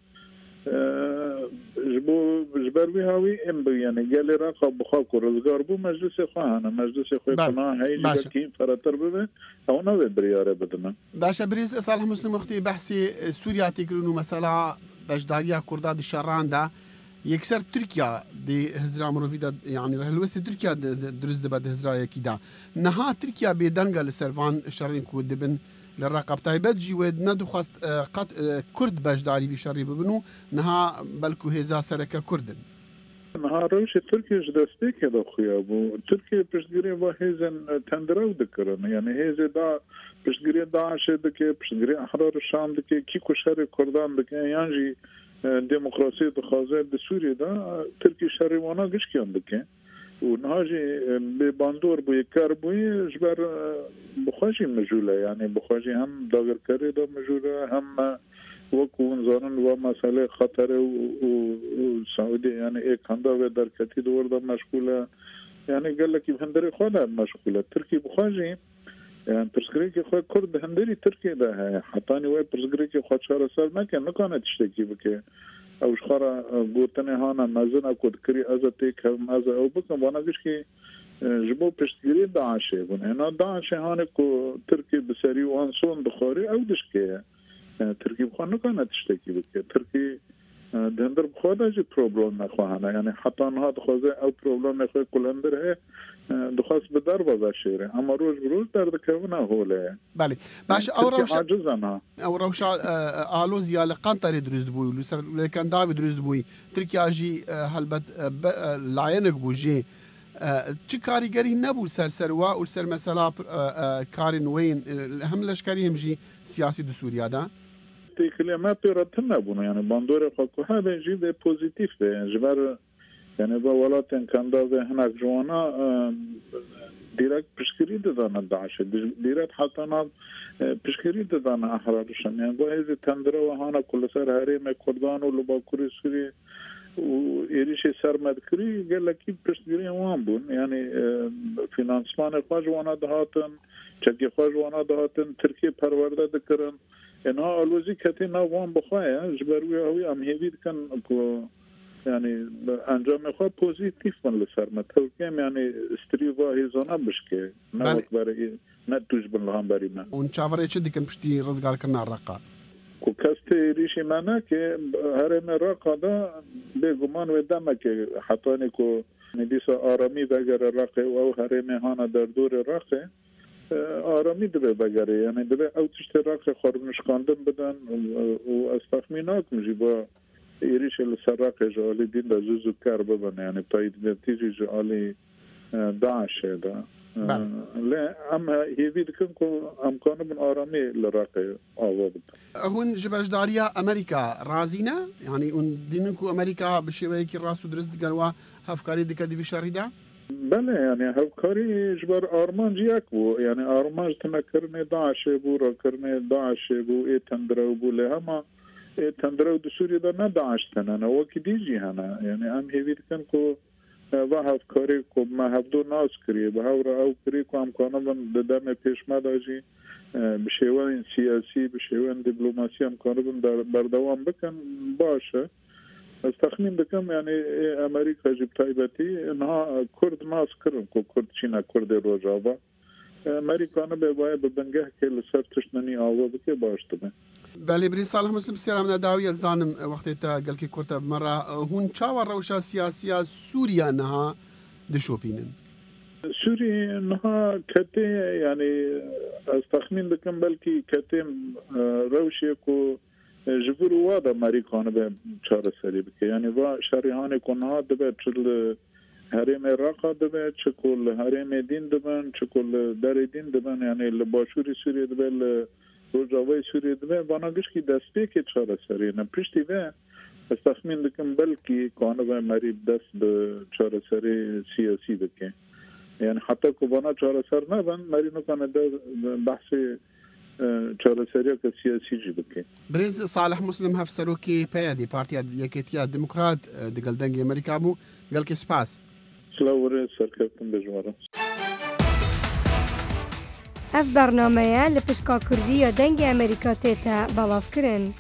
جبو جبروی هاوی ام بو یعنی گلی راقا بخوا کورزگار بو مجلس خواهان مجلس خواه کناه هایی جبا کیم فراتر ببه او نوه بریاره بدنه باشا بريز صالح مسلم اختي بحثي سوريا تكرنو مثلا بجداريا كرداد الشران ده يكسر تركيا دي هزرا مروفيدا يعني الوست تركيا درز دبد هزرا كيدا نها تركيا بيدنغا لسرفان شرين كود دبن للرقب تايبت جي ود ندو خاست قط كرد بجداري في شري ببنو نها بلكو هزا سركا كردن نها روش تركيا جدستي كده خويا بو تركيا بشغري وهزن تندرو دكرن يعني هزا دا بشغري داعش دكي بشغري احرار الشام دكي كيكو شري كردان دكي يانجي ديمقراطية دخازة بسوريا دا تركي شريوانا قش كيان دكي ونهاجي بباندور بو يكار بو جبر بخواجي مجولة يعني بخواجي هم داغر كاري دا مجولة هم وكون زانن ومسألة خطر وسعودي يعني ايه كندا ودركتي دور دا مشغولة يعني قال لك بهندري خوانا مشغولة تركي بخواجي يعني برسكريكي خواه كرد هندري تركي ده حطاني وي برسكريكي خواه شهر سال ما كان نكانت تشتكي بكي او شخارا قوتني هانا مازن اكو دكري ازا تيك هم ازا او بكم وانا قشكي جبو برسكري داعشي بون هنا داعشي هانا كو تركي بساري وانسون بخاري او دشكي تركي بخواه نكانت تشتكي بكي تركي دهندر بخواه دا جي پروبلم نخواهانا يعني حتى انها دخوازه او پروبلم نخواه كل هندر هي دخواست بدار بازا شيره اما روز بروز درد كونا هوله بله باش او روش عجزنا او روش آلوز يا لقنطري درست بوي لسر لكن داوي درست بوي تركيا جي هلبت لاينك بوجي چه کاریگری نبود سر سروا و سر مثلا کاری نوین هم لشکری هم جی سیاسی دو سوریا دا كلمات رتنا بونه يعني باندور خاكو هذا جيد بوزيتيف جبر يعني بولاتن كندا هناك جوانا ديريكت بشكري دانا داعش ديريكت حتى نا بشكري دانا احرار الشام يعني بو هذه تندرا وهانا كل سر هرم كردان ولباكوري سوري وإيريش سرمد كري قال لك بشكري وان بون يعني فينانسمان خواج وانا دهاتن چکی خواج وانا دهاتن تركيا پرورده دكرن انها الوزي كتي نوان بخوايا جبروي هوي ام هيدي كان كو يعني انجام خو پوزیتیف من لسر متوکم يعني استریوا هیزانا بشکه نه وقت برای نه توش بنلهم بری من اون چاوره چه دیکن پشتی رزگار کرنا رقا کو کسته ریشی منه که هرم رقا دا بگمان و دمه که حتی نیکو ندیسا آرامی بگر رقه و هرم هانا در دور رقه آرامی دبه بگره یعنی دبه او تشت رقه خورنشکاندن بدن و از تخمینات میجی با ایریش السراق جالی دین دا زوزو کار ببن یعنی تایید نتیجه جالی داعشه دا لا اما هیوی دکن که امکانه من آرامی لراقه آوا بد هون جبهداریا امریکا رازینا یعنی اون دینن کو امریکا بشوی کی راسو درست گروا هفکاری دک دی بشریدا بله يعني هفكاري جبر أرمان جياكو يعني أرمان تنكرني داعش بو ركرني داعش بو إيه تندرو بو لهما إيه تندرو دسوري دا نداعش تنانا وكي ديجي هنا يعني أم هيفيد كان كو هفكاري كو ما هفدو ناس كري بهاورا أو كري كو أم كانا من ددام پیش مداجي بشيوان سياسي بشيوان دبلوماسي أم كانا من بردوام بكن باشه استخمین بکم یعنی امریکا جب تایبتی انها کرد ناس کرن کو کرد چینا کرد روجابا امریکا نه به وای به بنگه که لسر تشننی آوا بکه باشتمه بله بری صالح مسلم سیرام نداوی الزانم وقتی تا قال کی کرد مرة هون چاور روشا سیاسیا سوریا نها دشوپینن سوري انها كتي يعني استخمين بكم بلكي كتي روشي كو جبر وادا امریکانه به چاره سری بکه یعنی و شریحان کنها دبه چل حریم راقا دبه چکل حریم دین دبن چکل در دین دبن یعنی لباشوری سوریه دبه روجاوی سوریه دبه واناگش کی دسته که چاره سری نه پشتی و استخمین دکم بلکی کانه به مریب دست به چاره سری سیاسی بکه یعنی حتی که وانا چاره سر نبن مرینو کنه بحث چاره سریع که سیاسی جی بکه برز صالح مسلم هف سروکی پیادی پارتیا یکیتیا دموکرات دگل دنگ امریکا بو گل که سپاس سلاوره سرکفتن بجوارم اف برنامه لپشکا کردی یا دنگ امریکا تیتا بلاف کرن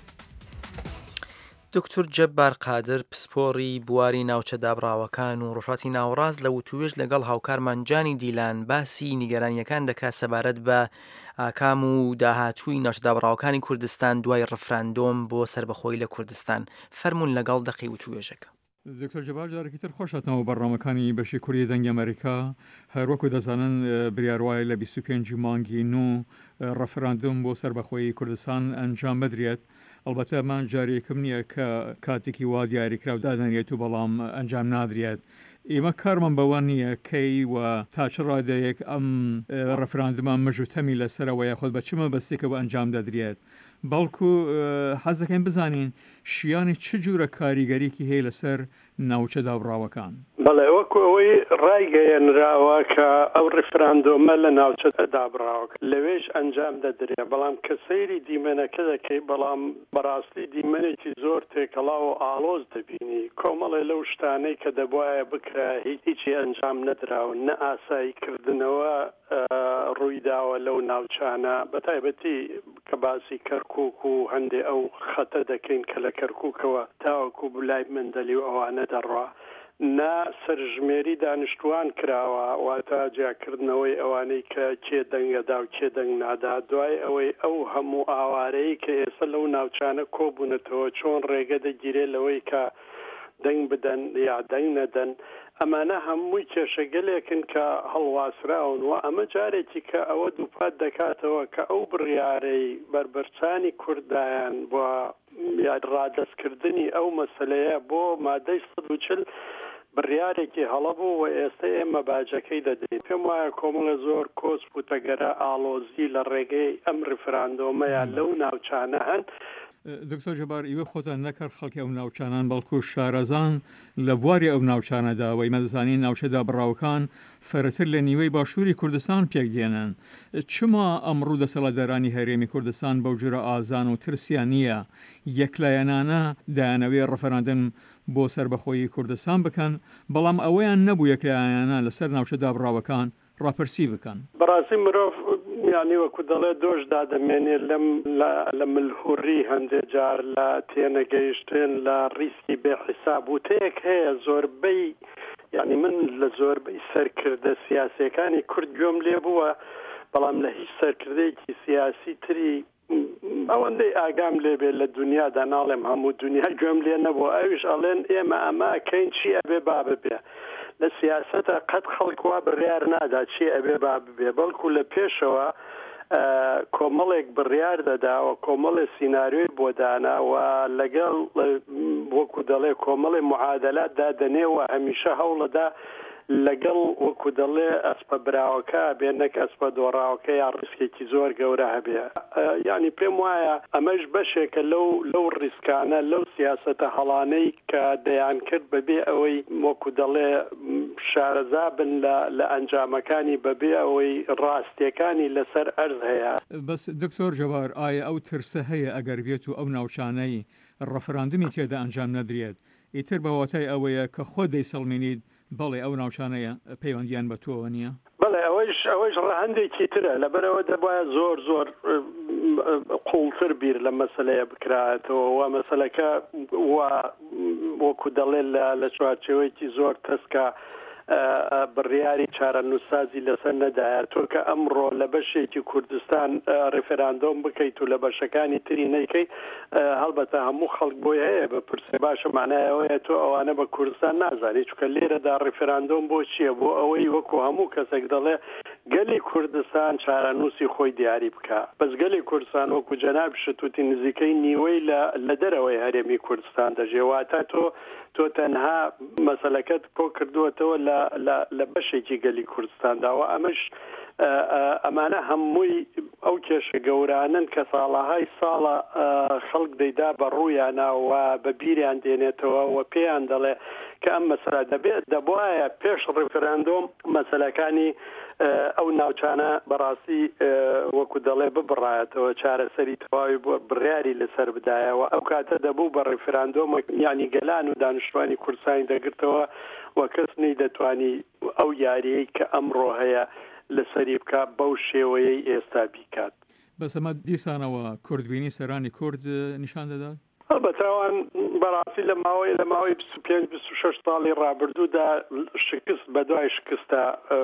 دکتور جەبار قادر پسپۆڕی بواری ناوچە دابڕاوەکان و ڕۆژاتی ناوەڕاست لە وتوێژ لەگەڵ هاوکارمان جانی دیلان باسی نیگەرانیەکان دەکات سەبارەت بە ئاکام و داهاتووی ناوچە دابڕاوەکانی کوردستان دوای ڕفراندۆم بۆ سربەخۆیی لە کوردستان فەرموون لەگەڵ دەقی وتوێژەکە. دکتۆر جەبار جارێکی تر خۆشاتەوە بەڕامەکانی بەشی کوردی دەنگی ئەمریکا هەروەکو دەزانن بریاروای لە بیست و پێنج مانگی نو ڕفراندۆم بۆ سربەخۆیی کوردستان ئەنجام بدرێت. البته من جاریکم نییە کە کاتێکی وا دیاریکرا و دادەنێت و بەڵام ئەنجام نادرێت. ئێمە کارمان بەوە نییە کەی و تا چ ڕادەیەک ئەم ڕفراندمان مژوتەمی لەسەرەوەیە خۆت بە چ مەبەستێکەوە ئەنجام دەدرێت. بەڵکو حەز دەکەین بزانین شیانی چ جوورە کاریگەریکی هەیە لەسەر ناوچە دابڕاوەکان. بەڵێ وەکو ئەوەی ڕایگەیەنراوە کە ئەو ڕفراندۆمە لە ناوچە دابڕاوەکە لەوێش ئەنجام دەدرێت بەڵام کە سەیری دیمەنەکە دەکەی بەڵام بەڕاستی دیمەنێکی زۆر تێکەڵاو و ئالۆز دەبینی کۆمەڵێ لەو شتانەی کە دەبوایە بکرا هیچی ئەنجام نەدراوە نە ئاساییکردنەوە ڕوویداوە لەو ناوچانە بەتایبەتی کە باسی کەرکووک و هەندێ ئەو خەتە دەکەین کە لە کەرکووکەوە تاوەکو بلای مندەلی و ئەوانە دەڕوا نا سەرژمێری دانیشتوان کراوە واتە جیاکردنەوەی ئەوانەی کە کێ دەنگەدا و کێ دەنگ نادا دوای ئەوەی ئەو هەموو ئاوارەی کە ئێستا لەو ناوچانە کۆبوونەتەوە چۆن ڕێگە دەگیرێت لەوەی کە دەنگ بدەن یا دەنگ نەدەن ئەمانە هەمووی کێشەگەلێکن کە هەڵواسراون و ئەمە جارێکی کە ئەوە دووپات دەکاتەوە کە ئەو بڕیارەی بربەرچانی کوردایان بۆ ڕادەستکردنی ئەو مەسەلەیە بۆ مادەی سەد و چل بڕیارێکی هەڵەبوو و ئێستا ئێمە باجەکەی دەدەین پێم وایە کۆمەڵە زۆر کۆس بوتەگەرە ئالۆزی لە ڕێگەی ئەم ڕفراندۆمەیان لەو ناوچانە هەن. دکتۆر جەبار ئیوە خۆتان نەکرد خەڵکی ئەو ناوچانان بەڵکو شارەزان لە بواری ئەو ناوچانەداوەی مەدەزانین ناوچەدا بڕاوەکان فەرەتر لە نیوەی باشووری کوردستان پێکدێنن چما ئەمڕوو دەسەڵاتدارانی هەرێمی کوردستان بەو جورە ئازان و ترسیان نییە یەکلایەنانە دایانەوەی ڕەفەراندەم بۆ سربەخۆیی کوردستان بکەن بەڵام ئەوەیان نەبوو یەکلایەنانە لەسەر ناوچەدا بڕاوەکان ڕاپرسی بکەن. بەڕاستی مرۆڤ یانی وەکو دەڵێ دۆش دادەمێنێ لەم لە ملهوڕی هەندێک جار لە تێنەگەیشتن لە ڕیسکی بێحیساب وتەیەک هەیە زۆربەی یعنی من لە زۆربەی سەرکردە سیاسیەکانی کورد گوێم لێ بووە بەڵام لە هیچ سەرکردەیەکی سیاسی تری ئەوەندەی ئاگام لێبێ لە دنیادا ناڵێم هەموو دنیا گوێم لێ نەبوو ئەویش ئەڵێن ئێمە ئەمە ئەکەین چی ئەبێ با ببێ لە سیاسەتە قەت خەڵکوا بڕیار نادا چی ئەبێ با ببێ بەڵکو لە پێشەوە کۆمەڵێک بڕیار دەداوە کۆمەڵێ سیناریۆی بۆ داناوە لەگەڵ وەکو دەڵێ کۆمەڵێ معادلات دادەنێوە هەمیشە هەوڵەدا لەگەڵ وەکو دەڵێ ئەسپە براوەکە بێنەک ئەسپە دۆڕاوەکە یا ڕیسکێکی زۆر گەورە هەبێ ینی پێم وایە ئەمەش بەشێکە لەو لەو ڕیسکانە لەو سیاسەتە هەڵانەی کە دەیان کرد بەبێ ئەوەی وەکو دەڵێ شارەزا بن لە ئەنجامەکانی بەبێ ئەوەی ڕاستیەکانی لەسەر ئەرز هەیە. بەس دکتۆر جەبار ئایا ئەو ترسە هەیە ئەگەر بێت و ئەو ناوچانەی ڕەفراندمی تێدا ئەنجام نەدرێت ئیتر بەواتای ئەوەیە کە خۆ دەیسەڵمێنیت بەڵێ ئەو ناوچانەیە پەیوەندیان بە تۆوە نییە؟ بەڵێ ئەوەش ئەوەش ڕەهەندێکی ترە لەبەرەوە دەبایە زۆر زۆر قوڵتر بیر لە مەسەلەیە بکرایەتەوە و مەسەلەکە وەکو دەڵێ لە چوارچێوەیەکی زۆر تەسکە بڕیاری چارە نووسازی لەسەر نەدایە تۆ کە ئەمڕۆ لە بەشێکی کوردستان ڕێفێراندۆم بکەیت و لە بەشەکانی تری نەیکەی هەڵبەتە هەموو خەڵک بۆی هەیە بە پرسێ باشە مانایەوەیە تۆ ئەوانە بە کوردستان نازانی چونکە لێرەدا ڕێفێراندۆم بۆ چییە بۆ ئەوەی وەکو هەموو کەسێک دەڵێ گەلی کوردستان چارە نووسی خۆی دیاری بکە بەس گەلی کوردستان وەکو جەناب شتوتی نزیکەی نیوەی لە دەرەوەی هەرێمی کوردستان دەژێواتە تۆ تۆ تەنها مەسەلەکەت کۆ کردووەتەوە لە بەشێکی گەلی کوردستانداوە ئەمەش ئەمانە هەمووی ئەو کێشە گەورانن کە ساڵەهای ساڵە خەڵک دەیدا بە ڕوویانەوە بە بیریان دێنێتەوە و پێیان دەڵێ کە ئەم مەسەلا دەبێت دەبواە پێش ڕێفێراندۆم مەسەلەکانی ئەو ناوچانە بەڕاستی وەکو دەڵێ ببڕایەتەوە چارەسەری تەواوی بۆ بڕیاری لەسەر بدایەوە ئەو کاتە دەبوو بە ڕێفێراندۆم ینی گەلان و دانیشتوانی کوردستانی دەگرتەوە و کەس نەی دەتوانی ئەو یاریەی کە ئەمڕۆ هەیە لەسەری بکە بەو شێوەیەی ئێستا بیکات. بەس ئەمە دیسانەوە کوردبینی سەرانی کورد نیشان دەدات؟ هەڵبەتەوان بەڕاستی لە ماوەی لە ماوەی بیست و پێنج بیست و شەش ساڵی ڕابردوودا شکست بەدوای شکستە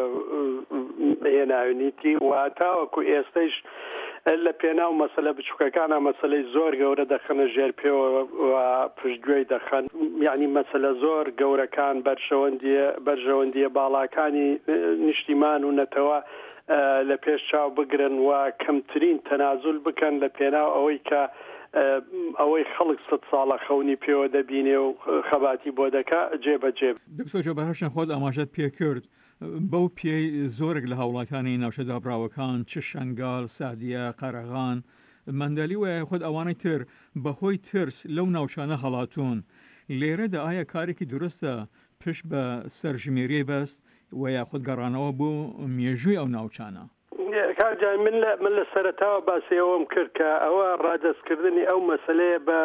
هێناوێنیتی و تاوەکو ئێستەیش لە پێناو مەسەلە بچووکەکانە مەسەلەی زۆر گەورە دەخەنە ژێر پێوە و پشتگوێی دەخەن یعنی مەسەلە زۆر گەورەکان بەرژەوەندیە بەرژەوەندیە باڵاکانی نیشتیمان و نەتەوە لە پێش چاو بگرن و کەمترین تەنازول بکەن لە پێناو ئەوەی کە ئەوەی خەڵک سەد ساڵە خەونی پێوە دەبینێ و خەباتی بۆ دەکا جێبەجێ. دکتۆر جەبار خۆت ئاماژەت پێ کرد بەو پێی زۆرێک لە هاوڵاتانی ناوچەدا براوەکان چ شەنگال سادیە قەرەغان مەندەلی وایە خۆت ئەوانەی تر بەهۆی ترس لەو ناوچانە هەڵاتون لێرەدا ئایا کارێکی درستە پشت بە سەرژمێریی بەست و یاخود گەڕانەوە بۆ مێژووی ئەو ناوچانە؟ کارجان من لە من لە سەرەتاوە باسیەوەم کرد کە ئەوە ڕادەستکردنی ئەو مەسلەیە بە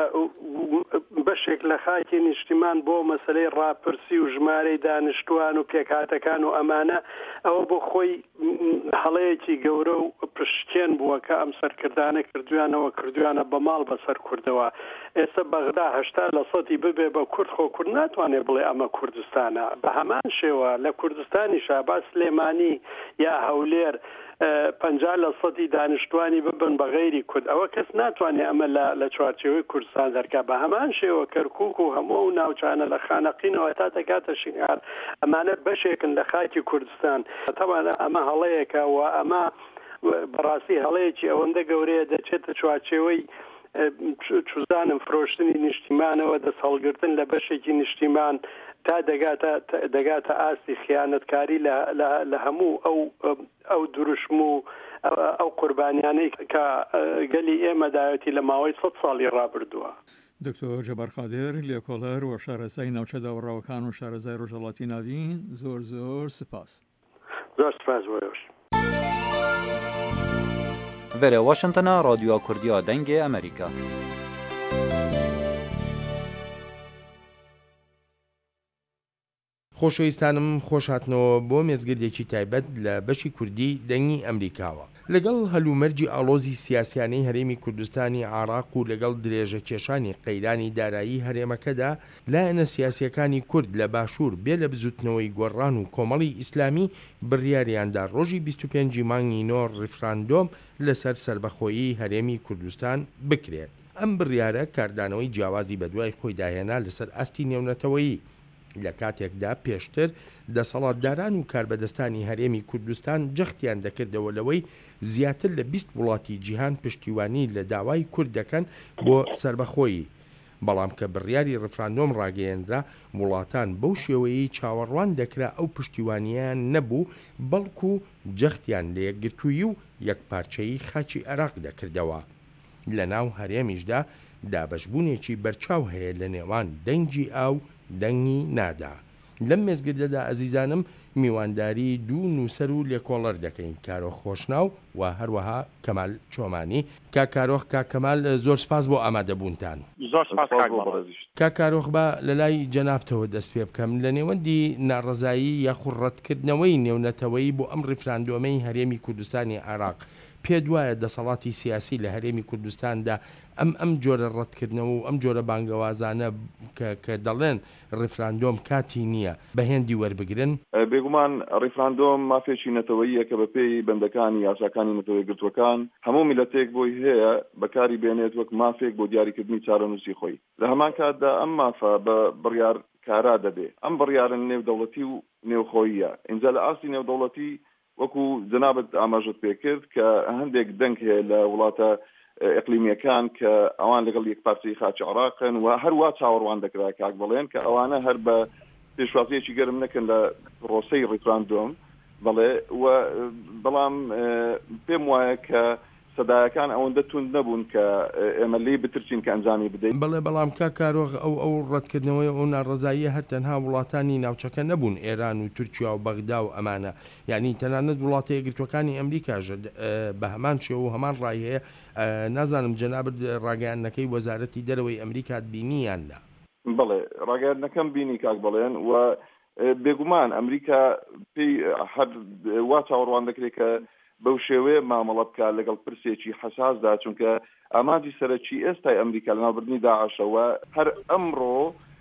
بەشێک لە خاکی نیشتیمان بۆ مەسلەی ڕاپرسی و ژمارەی دانیشتوان و پێکهاتەکان و ئەمانە ئەوە بۆ خۆی هەڵەیەکی گەورە و پشتێن بووە کە ئەم سەرکردانە کردویانەوە کردویانە بە ماڵ بەسەر کوردەوە. ئێستا بەغدا هەشتا لە سەدی ببێ بە کورد خۆ کورد ناتوانێت بڵێ ئەمە کوردستانە بە هەمان شێوە لە کوردستانی شاباس سلێمانی یا هەولێر پەنجا لە سەدی دانیشتوانی ببن بە غەیری کورد ئەوە کەس ناتوانێت ئەمە لە چوارچێوەی کوردستان دەرکا بە هەمان شێوە کەرکووک و هەموو ناوچانە لە خانەقینەوە تا دەکاتە شنگار ئەمانە بەشێکن لە خاکی کوردستان تەمانە ئەمە هەڵەیەکە و ئەمە بەڕاستی هەڵەیەکی ئەوەندە گەورەیە دەچێتە چوارچێوەی چوزانم فرۆشتنی نیشتیمانەوە دەست هەڵگرتن لە بەشێکی نیشتیمان تا دەگاتە ئاستی خیانەتکاری لە هەموو ئەو دروشم و ئەو قوربانیانەی کە گەلی ئێمەدایەتی لە ماوەی سەد ساڵی ڕابردووە. دکتۆر جەبار قادر لێکۆڵەر و شارەزای ناوچەدا و ڕاوەکان و شارەزای ڕۆژهەڵاتی ناوین زۆر زۆر سپاس. زۆر سپاس بۆش. Vere Washingtona Radyoya Kurdiya Dengê Amerîka. خۆشەویستانم خۆش هاتنەوە بۆ مێزگردێکی تایبەت لە بەشی کوردی دەنگی ئەمریکاوە لەگەڵ هەلومەرجی ئاڵۆزی سیاسیانەی هەرێمی کوردستانی عێراق و لەگەڵ درێژە کێشانی قەیرانی دارایی هەرێمەکەدا لایەنە سیاسیەکانی کورد لە باشوور بێ لە بزوتنەوەی گۆڕان و کۆمەڵی ئیسلامی بڕیاریاندا ڕۆژی بیست و پێنجی مانگی نۆ ڕیفراندۆم لەسەر سربەخۆیی هەرێمی کوردستان بکرێت. ئەم بڕیارە کاردانەوەی جیاوازی بەدوای خۆی داهێنا لەسەر ئاستی نێونەتەوەیی لە کاتێکدا پێشتر دەسەڵاتداران و کاربەدەستانی هەرێمی کوردستان جەختیان دەکردەوە لەوەی زیاتر لە بیست وڵاتی جیهان پشتیوانی لە داوای کورد دەکەن بۆ سربەخۆیی. بەڵام کە بڕیاری ڕفراندۆم ڕاگەیەنرا وڵاتان بەو شێوەیەی چاوەڕوان دەکرا ئەو پشتیوانیان نەبوو بەڵکو جەختیان لە یەکگرتووی و یەکپارچەیی خاچی عێراق دەکردەوە. لە ناو هەرێمیشدا دابەشبوونێکی بەرچاو هەیە لە نێوان دەنگی ئاو دەنگی نادا. لەم مێزگردەدا ئەزیزانم میوانداری دوو نووسەر و لێکۆڵەر دەکەین کارۆخ خۆشناو و هەروەها کەمال چۆمانی. کا کارۆخ کا کەمال زۆر سپاس بۆ ئامادەبوونتان. کا کارۆخ بە لە لای جەنابتەوە دەست پێ بکەم لە نێوەندی ناڕەزایی یاخود ڕەتکردنەوەی نێونەتەوەی بۆ ئەم ڕیفراندۆمەی هەرێمی کوردستانی عێراق پێ دوایە دەسەڵاتی سیاسی لە هەرێمی کوردستاندا ئەم ئەم جۆرە ڕەتکردنەوە و ئەم جۆرە بانگەوازانە کە دەڵێن ڕیفراندۆم کاتی نییە بەهێندی وەربگرن؟ بێگومان ڕیفراندۆم مافێکی نەتەوەییە کە بە پێی بەندەکانی یاساکانی نەتەوەی گرتوەکان هەموو میلەتێک بۆی هەیە بەکاری بێنێت وەک مافێک بۆ دیاریکردنی چارەنووسی خۆی. لە هەمان کاتدا ئەم مافە بە بڕیار کارا دەبێ. ئەم بڕیارن نێودەوڵەتی و نێوخۆییە. اینجا لە ئاستی نێودەوڵەتی وەکو جنابەت ئاماژت پێکرد کە هەندێک دەنگ هەیە لە وڵاتە ئەقلیمیەکان کە ئەوان لەگەڵ یەک پارچەی خاچی عێراقن و هەروە چاوەڕوان دەکرا کاک بڵێن کە ئەوانە هەر بە پێشوازیەکی گەرم نەکەن لە ڕۆسەی ڕیفراندۆم بەڵێ و بەڵام پێم وایە کە سەدایەکان ئەوەندە تون نەبوون کە ئێمە لێ بترسین کە ئەنجامی بدەین. بەڵێ بەڵام کا کارۆخ ئەو ئەو ڕەتکردنەوەی ئەو ناڕەزاییە هەر تەنها وڵاتانی ناوچەکە نەبوون ئێران و تورکیا و بەغدا و ئەمانە یعنی تەنانەت وڵاتە یەکگرتوەکانی ئەمریکاژ بە هەمان شێوە و هەمان ڕای هەیە. نازانم جەنابەت ڕاگەیاندنەکەی وەزارەتی دەرەوەی ئەمریکات بینییاندا؟ بەڵێ ڕاگەیاندنەکەم بینی کاک بڵێن و بێگومان ئەمریکا پێی هەر وا چاوەڕوان دەکرێت کە بەو شێوەیە مامەڵە بکە لەگەڵ پرسێکی حەساسدا چونکە ئاماجی سەرەکی ئێستای ئەمریکا لە ناوبردنی داعشەوە هەر ئەمڕۆ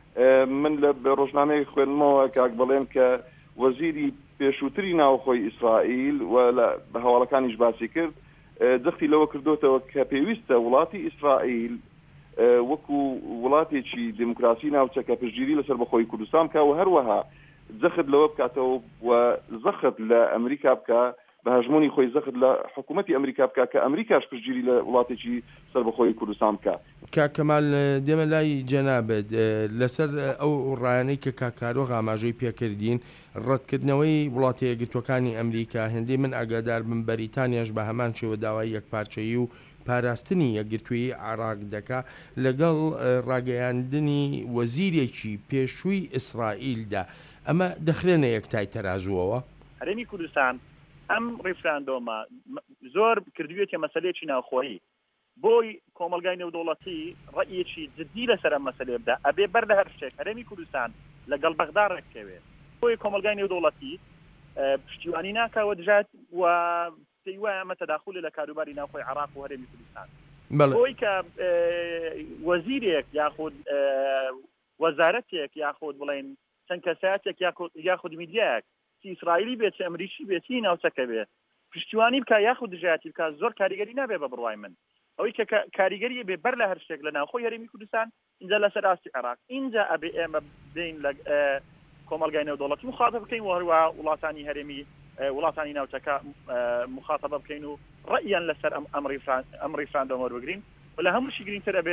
من لە ڕۆژنامەیە خوێنمەوە کاک بڵێن کە وەزیری پێشووتری ناوخۆی ئیسرائیل و لە هەواڵەکانیش باسی کرد جەختی لەوە کردوتەوە کە پێویستە وڵاتی ئیسرائیل وەکو وڵاتێکی دموکراسی ناوچەکە پشتگیری لەسەر بەخۆی کوردستان بکە و هەروەها جەخت لەوە بکاتەوە و زەخت لە ئەمریکا بکە بە هەژمونی خۆی زەخت لە حکوومەتی ئەمریکا بکە کە ئەمریکاش پشتگیری لە وڵاتێکی سەربەخۆی کوردستان بکە. کاک کەمال دێمە لای جەنابەت لەسەر ئەو ڕایانەی کە کاکارۆخ ئاماژەی پێکردین ڕەتکردنەوەی وڵاتە یەکگرتوەکانی ئەمریکا هێندەی من ئاگادار بم بەریتانیاش بە هەمان شێوە داوای یەکپارچەیی و پاراستنی یەکگرتووی عێراق دەکا لەگەڵ ڕاگەیاندنی وەزیرێکی پێشووی ئیسرائیلدا ئەمە دەخرێنە یەکتای تەرازووەوە؟ هەرێمی کوردستان ئەم ڕیفراندۆمە زۆر کردوێتە مەسەلێکی ناوخۆیی بۆی کۆمەلگای نێودەوڵەتی ڕەئیەکی جددی لەسەر ئەم مەسەلێ بدە ئەبێ بەر لە هەر شتێک هەرێمی کوردستان لەگەڵ بەغدا ڕێککەوێت بۆی کۆمەلگای نێودەوڵەتی پشتیوانی ناکەوە دژات و پێی وایە ئەمە تەداخولە لە کاروباری ناوخۆی عێراق و هەرێمی کوردستان بۆی کە وەزیرێک یاخود وەزارەتێک یاخود بڵێن چەند کەساتێک یاخود میدیایەک ئیسرائیلی بێت چ ئەمریکی بێتی ناوچەکە بێ پشتیوانی بکە یاخود دژایەتی بکە زۆر کاریگەری نابێ بە بڕوای من ئەوەی کە کاریگەری بێ بەر لە هەر شتێک لە ناوخۆی هەرێمی کوردستان اینجا لەسەر ئاستی عێراق اینجا ئەبێ ئێمە بین لە کۆمەلگای نێودەوڵەتی مخاتەب بکەین و هەروە وڵاتانی هەرێمی وڵاتانی ناوچەکە مخاتەبە بکەین و ڕەئیان لەسەر ئەم ڕیفراندۆم وەربگرین و لە هەمووشی گرنگتر ئەبێ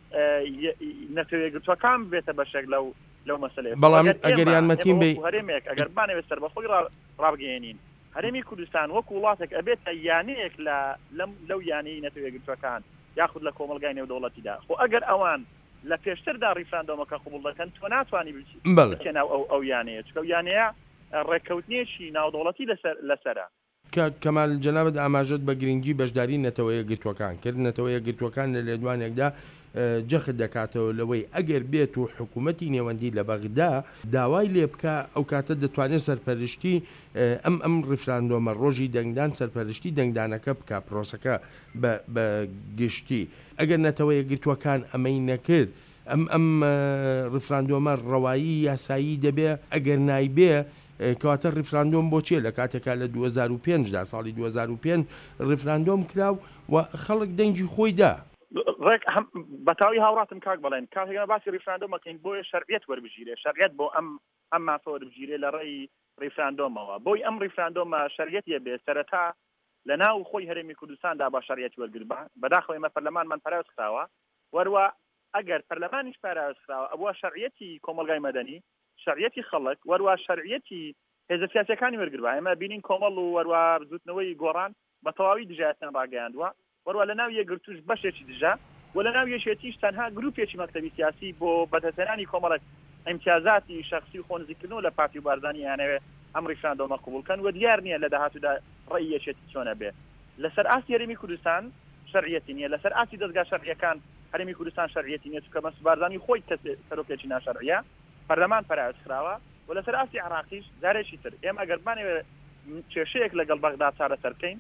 نەتەوەیەکگرتوەکان بێتە بەشێک لەو لەو مەسەلەیە. بەڵام ئەگەر یانمەتیم بێ هەرێمێک ئەگەر بانەوێت سەربەخۆی ڕابگەێنین هەرێمی کوردستان وەکو وڵاتێک ئەبێتە یانەیەک لە لەو یانەی نەتەوەیەکگرتوەکان یاخود لە کۆمەلگای نێودەوڵەتیدا خۆ ئەگەر ئەوان لە پێشتردا ڕیفراندۆمەکە قبوڵ دەکەن تۆ ناتوانانی بچێ ناو ئەو یانەیە چکە ئەو یانەیە ڕێککەوتنیەکی ناودەوڵەتی لەسەرە کە کەمال جەنابەت ئاماژەت بە گرنگی بەشداری نەتەوەیە گرتوەکان کرد نەتەوەیە گرتوەکان لە لێدوانێکدا جەخت دەکاتەوە لەوەی ئەگەر بێت و حکوومەتی نێوەندی لە بەغدا داوای لێ بکە ئەو کاتە دەتوانێت سەرپەرشتی ئەم ئەم ڕیفراندۆمە ڕۆژی دەنگدان سەرپەرشتی دەنگدانەکە بکە پرۆسەکە بە گشتی ئەگەر نەتەوەیە گرتوەکان ئەمەی نەکرد ئەم ئەم ڕیفراندۆمە ڕەوایی یاسایی دەبێ ئەگەر نایبێ کەواتە ڕیفراندۆم بۆچیە لە کاتێکا لە دوو هەزار و پێنجدا ساڵی دوو هەزار و پێنج ڕیفراندۆم کراو و خەڵک دەنگی خۆی دا ڕێک بەتاوی هاوڕاتم کاک بڵێن کاتێکا باسی ڕیفراندۆمەکەین بۆیە شەرعیەت وەربژیرێ شەرعیەت بۆ ئەم ئەم مافە وەربژیرێ لە ڕێی ڕیفراندۆمەوە بۆی ئەم ڕیفراندۆمە شەرعیەتیە بێ سەرەتا لە ناو خۆی هەرێمی کوردستاندا با شەرعیەتی وەرگرت بەداخەوە ئێمە پەرلەمانمان پاراوز کراوە وەروە ئەگەر پەرلەمانیش پاراوز کراوە ئەوە شەرعیەتی کۆمەلگای مەدەنی شەرعیەتی خەڵک وەروە شەرعیەتی هێزە سیاسیەکانی وەرگرت ئێمە بینین کۆمەڵ و وەروە زوتنەوەی گۆڕان بە تەواوی دژایەتیان ڕاگەیاندووە وەروە لە ناو یەکگرتوش بەشێکی دژا و لە ناو یەشێتیش تەنها گروپێکی مەکتەبی سیاسی بۆ بەدەستهێنانی کۆمەڵک ئیمتیازاتی شەخسی و خۆنزیکردنەوە لە پارتی و بارزانانی یانەوێ ئەم ڕیفراندۆمە قبوڵکەن و دیار نییە لە داهاتوودا ڕێی یەشێتی چۆنە بێ لەسەر ئاسی هەرێمی کوردستان شەرعیەتی نییە لەسەر ئاسی دەستگا شەرعیەکان هەرێمی کوردستان شەرعیەتی نییە چونکە مەسوود بارزانی خۆی سەرۆکێکی ناشەرعیە پەرلەمان پاراوز کراوە و لەسەر ئاسی عراقیش جارێکی تر ئێمە ئەگەر بانەوێ کێشەیەک لەگەڵ بەغدا چارەسەرکەین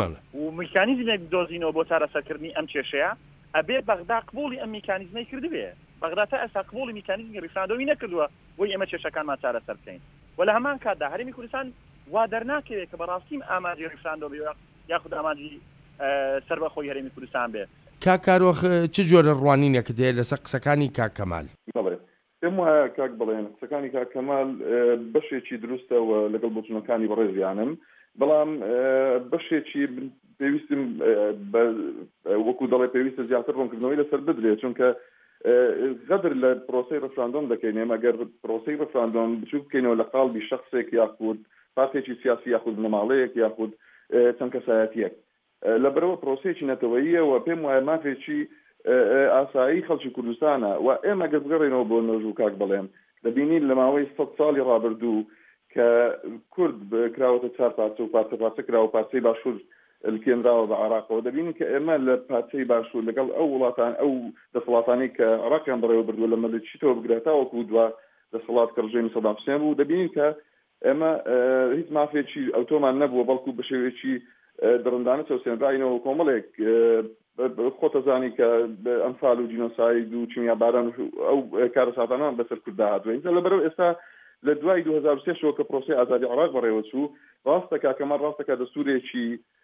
و میکانیزمێک دۆزینەوە بۆ چارەسەرکردنی ئەم کێشەیە ئەبێ بەغدا قبوڵی ئەم میکانیزمەی کردبێ بەغدا تا ئێستا قبوڵی میکانیزمی ڕیفراندۆمی نەکردووە بۆی ئێمە کێشەکانمان چارەسەر بکەین و لە هەمان کاتدا هەرێمی کوردستان وا دەرناکەوێت کە بەڕاستیم ئاماژی ڕیفراندۆ بێ یاخود ئاماژی سەربەخۆی هەرێمی کوردستان بێ کاک کارۆخ چ جۆرە ڕوانینێک دێ لەسەر قسەکانی کاک کەمال پێم وایە کاک بڵێن قسەکانی کاک کەمال بەشێکی دروستەوە لەگەڵ بۆچوونەکانی بەڕێزیانم بەڵام بەشێکی پێویستم وەکو دەڵێ پێویستە زیاتر ڕوونکردنەوەی لەسەر بدرێت چونکە غەدر لە پرۆسەی ڕەفراندۆم دەکەین ئەگەر پرۆسەی ڕەفراندۆم بچوو بکەینەوە لە قاڵبی شەخصێک یاخود پارتێکی سیاسی یاخود نەماڵەیەک یاخود چەند کەسایەتیەک لەبەرەوە پرۆسەیەکی نەتەوەییە و پێم وایە مافێکی ئاسایی خەڵکی کوردستانە و ئێمە گەر بگەڕێنەوە بۆ نەژوو کاک بڵێم دەبینین لە ماوەی سەد ساڵی ڕابردوو کە کورد کراوەتە چار پارچە و پارچە پارچە کراوە پارچەی باشوور لکێنراوە بە عراقەوە دەبینین کە ئێمە لە پارچەی باشوور لەگەڵ ئەو وڵاتان ئەو دەسەڵاتانی کە عراقیان بەڕێوە بردووە لە مەلەکیتەوە بگرێتاوەکو دووە دەسەڵات کە ڕژێمی سەدام حوسێن بوو دەبینین کە ئێمە هیچ مافێکی ئەوتۆمان نەبووە بەڵکو بە شێوەیەکی دڕندانە چەوسێنراینەوە کۆمەڵێک خۆتەزانی کە ئەمفال و جینۆساید و چمیاباران ئەو کارە ساتانان بەسەر کووردا هاتووە اینجا لەبەرەوە ئێستا لە دوای دوو هەزار و سێ شەوە کە پرۆسەی ئازادی عراق بەڕێوە چوو ڕاستە کاکەمان ڕاستەکە دەستورێکی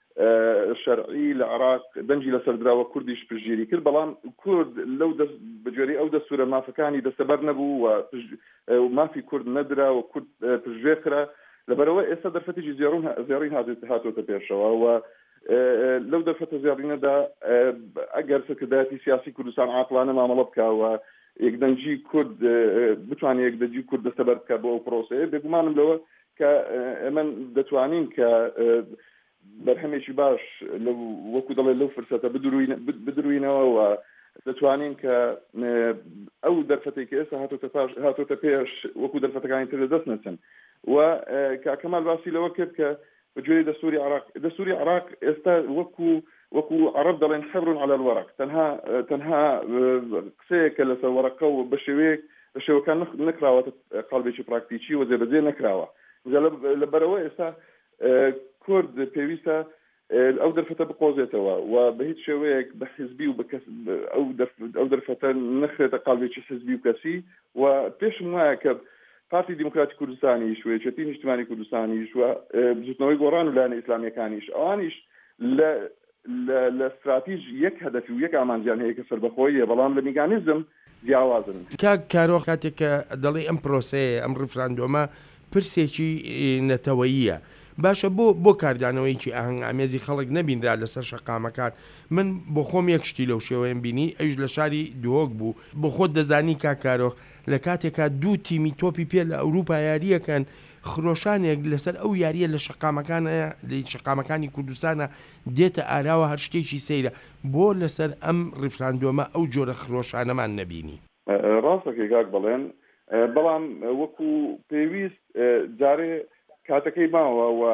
شەرعی لە عراق دەنجی لەسەردراوە کوردیش پشتگیری کرد بەڵام کورد لەو بەجێری ئەو دەستورە مافەکانی دەستەبەر نەبوو و مافی کورد نەدرا و کورد پشتگوێ کرا لەبەرەوە ئێستا دەرفەتێکی زیێڕین هاتوۆتە پێشەوە و لەو دەرفەتە زیێڕینەدا ئەگەر سەرکردایەتی سیاسی کوردستان عاقلانە مامەڵە بکاوە یەکدەنجی کورد بتوانێت یەکدەنجی کورد دەستەبەر بکە بۆ ئەو پرۆسەیە بێگومانم لەوە کە ئێمە دەتوانین کە بەرهەمێکی باش وەکو دەڵێ لەو فرسەتە بدروینەوە و دەتوانین کە ئەو دەرفەتێک کە ئێستا هاتۆتە پێش وەکو دەرفەتەکانی تر دەست نەچن و کاکەمال باسی لەوە کرد کە بەجێری دەستوری عراق دەستوری عراق ئێستا وەکو وەکو عەرەب دەڵێن حەبر عەلە الوەرەق تەنها تەنها قسەیەکە لەسەر وەرەقە و بە شێوەیەک بە شێوەکان نەکراوەتە قاڵبێکی پراکتیکی و جێبەجێ نەکراوە لەبەرەوە ئێستا کورد پێویستە ئەو دەرفەتە بقۆزێتەوە و بە هیچ شێوەیەک بە حزبی و ئەو دەرفەتە نەخرێتە قاڵبێکی حزبی و کەسی و پێشم وایە کە پارتی دیموکراتی کوردستانیش و یەکێتی نیشتیمانی کوردستانیش و بزوتنەوەی گۆڕان و لایەنە ئیسلامیەکانیش ئەوانیش لە لە استراتیژ یەک هەدەفی و یەک ئامانجیان هەیە کە سەربەخۆییە بەڵام لە میکانیزم جیاوازن کاک کارۆخ کاتێک کە دەڵێ ئەم پرۆسەیە ئەم ڕیفراندۆمە پرسێکی نەتەوەییە باشە بۆ بۆ کاردانەوەیکی ئاهەنگ ئامێزی خەڵک نەبینرا لەسەر شەقامەکان من بۆ خۆم یەک شتی لەو شێوەیەم بینی ئەوش لە شاری دووەک بوو بۆ خۆت دەزانی کاکارۆخ لە کاتێکا دوو تیمی تۆپی پێ لە ئەوروپا یاریەکەن خرۆشانێک لەسەر ئەو یاریە لە شەقامەکانە لە شەقامەکانی کوردستانە دێتە ئاراوە هەر شتێکی سەیرە بۆ لەسەر ئەم ڕیفراندۆمە ئەو جۆرە خرۆشانەمان نەبینی ڕاستەکەی کاک بڵێن بەڵام وەکو پێویست جارێ کاتەکەی ماوە و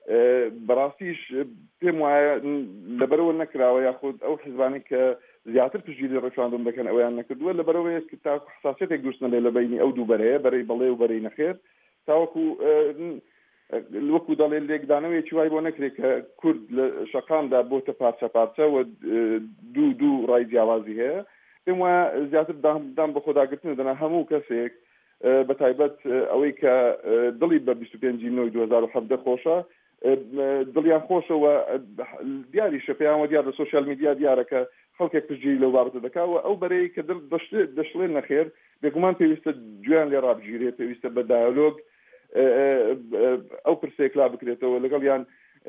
بەڕاستیش پێم وایە لەبەرەوە نەکراوە یاخود ئەو حیزبانی کە زیاتر پشتگیری ڕێفراندۆم دەکەن ئەویان نەکردووە لەبەرەوەی کە تا حساسیتێک دروست نەبێت لە بینی ئەو دوو بەرەیە بەرەی بەڵێ و بەرەی نەخێر تاوەکو وەکو دەڵێ لێکدانەوەیەکی وای بۆ نەکرێت کە کورد لە شەقامدا بۆتە پارچە پارچە و دوو دوو ڕای جیاوازی هەیە پێم وایە زیاتر دام بە خۆداگرتن دەنا هەموو کەسێک بە تایبەت ئەوەی کە دڵی بە بیست و پێنجی نۆی دوو هەزار و حەڤدە خۆشە دڵیان خۆشەوە دیاری شەپەیانوە دیار لە سۆشیال میدیا دیارەکە خەڵکێک پشتگیری لەو بابەتە دەکاوە ئەو بەرەی کە دەشڵێن نەخێر بێگومان پێویستە گوێیان لێ ڕابگیرێت پێویستە بە دایالۆگ ئەو پرسێک لا بکرێتەوە لەگەڵ یان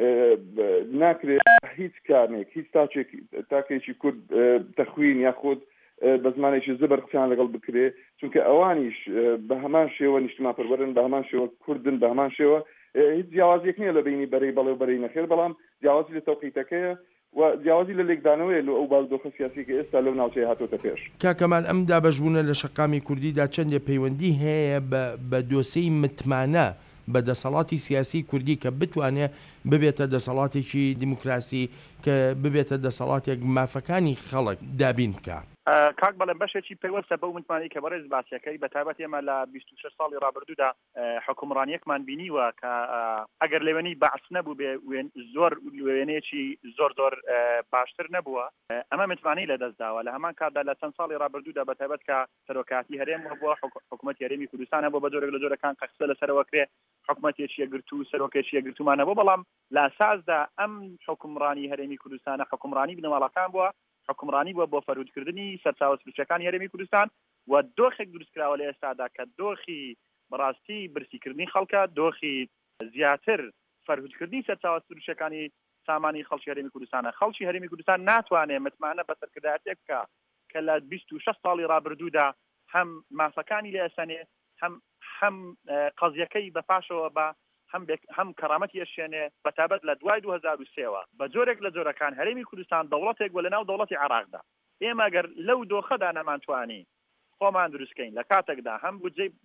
ناکرێت هیچ کارنێک هیچ تاچێک تاکێکی کورد تەخوین یاخود بە زمانێکی زبەر قسەیان لەگەڵ بکرێ چونکە ئەوانیش بە هەمان شێوە نیشتمان پەروەرن بە هەمان شێوە کوردن بە هەمان شێوە هیچ جیاوازیەک نییە لە بینی بەرەی بەڵێ و بەرەی نەخێر بەڵام جیاوازی لە تەوقیتەکەیە و جیاوازی لە لێکدانەوەی لە ئەو بازدۆخە سیاسی کە ئێستا لەو ناوچەیە هاتۆتە پێش. کاکەمان ئەم دابەشبوونە لە شەقامی کوردیدا چەندێ پەیوەندی هەیە بە دۆسەی متمانە بە دەسەڵاتی سیاسی کوردی کە بتوانێت ببێتە دەسەڵاتێکی دیموکراسی کە ببێتە دەسەڵاتێک مافەکانی خەڵک دابین بکە. کاک بەڵێن بەشێکی پەیوەستە بەو متمانی کە بەڕێز باسیەکەی بە تایبەت ئێمە لە بیست و شەش ساڵی ڕابردوودا حکومڕانیەکمان بینیوە کە ئەگەر لێوێنەی بەعس نەبوو بێ زۆر وێنەیەکی زۆر زۆر باشتر نەبووە ئەمە متمانی لە دەستداوە لە هەمان کاتدا لە چەند ساڵی ڕابردوودا بە تایبەت کە سەرۆکاتی هەرێم بووە حکوومەت هەرێمی کوردستان هەبوو بە جۆرێک لە جۆرەکان قەخسە لەسەرەوە کرێ حکوومەتێکی یەکگرتو و سەرۆکێکی یەکگرتومان هەبوو بەڵام لە ئاساسدا ئەم حکومڕانی هەرێمی کوردستانە حکومڕانی بنەماڵەکان بووە حکومڕانی بووە بۆ فەرهودکردنی سەرچاوە سروشتەکانی هەرێمی کوردستان و دۆخێک دروستکراوە لە ئێستادا کە دۆخی بەڕاستی برسیکردنی خەڵکە دۆخی زیاتر فەرهودکردنی سەرچاوە سروشتەکانی سامانی خەڵکی هەرێمی کوردستانە خەڵکی هەرێمی کوردستان ناتوانێت متمانە بە سەرکردایەتێک بکە کە لە بیست و شەش ساڵی ڕابردوودا هەم مافەکانی لێ ئەسەنێ هەم هەم قەزیەکەی بەپاشەوە بە هەم هەم کەرامەتی ئەشێنێ بەتابەت لە دوای دوو هەزار و سێوە بە جۆرێک لە جۆرەکان هەرێمی کوردستان دەوڵەتێک وە لەناو دەوڵەتی عێراقدا ئێمە گەر لەو دۆخەدا نەمانتوانی خۆمان دروستکەین لە کاتێکدا هەم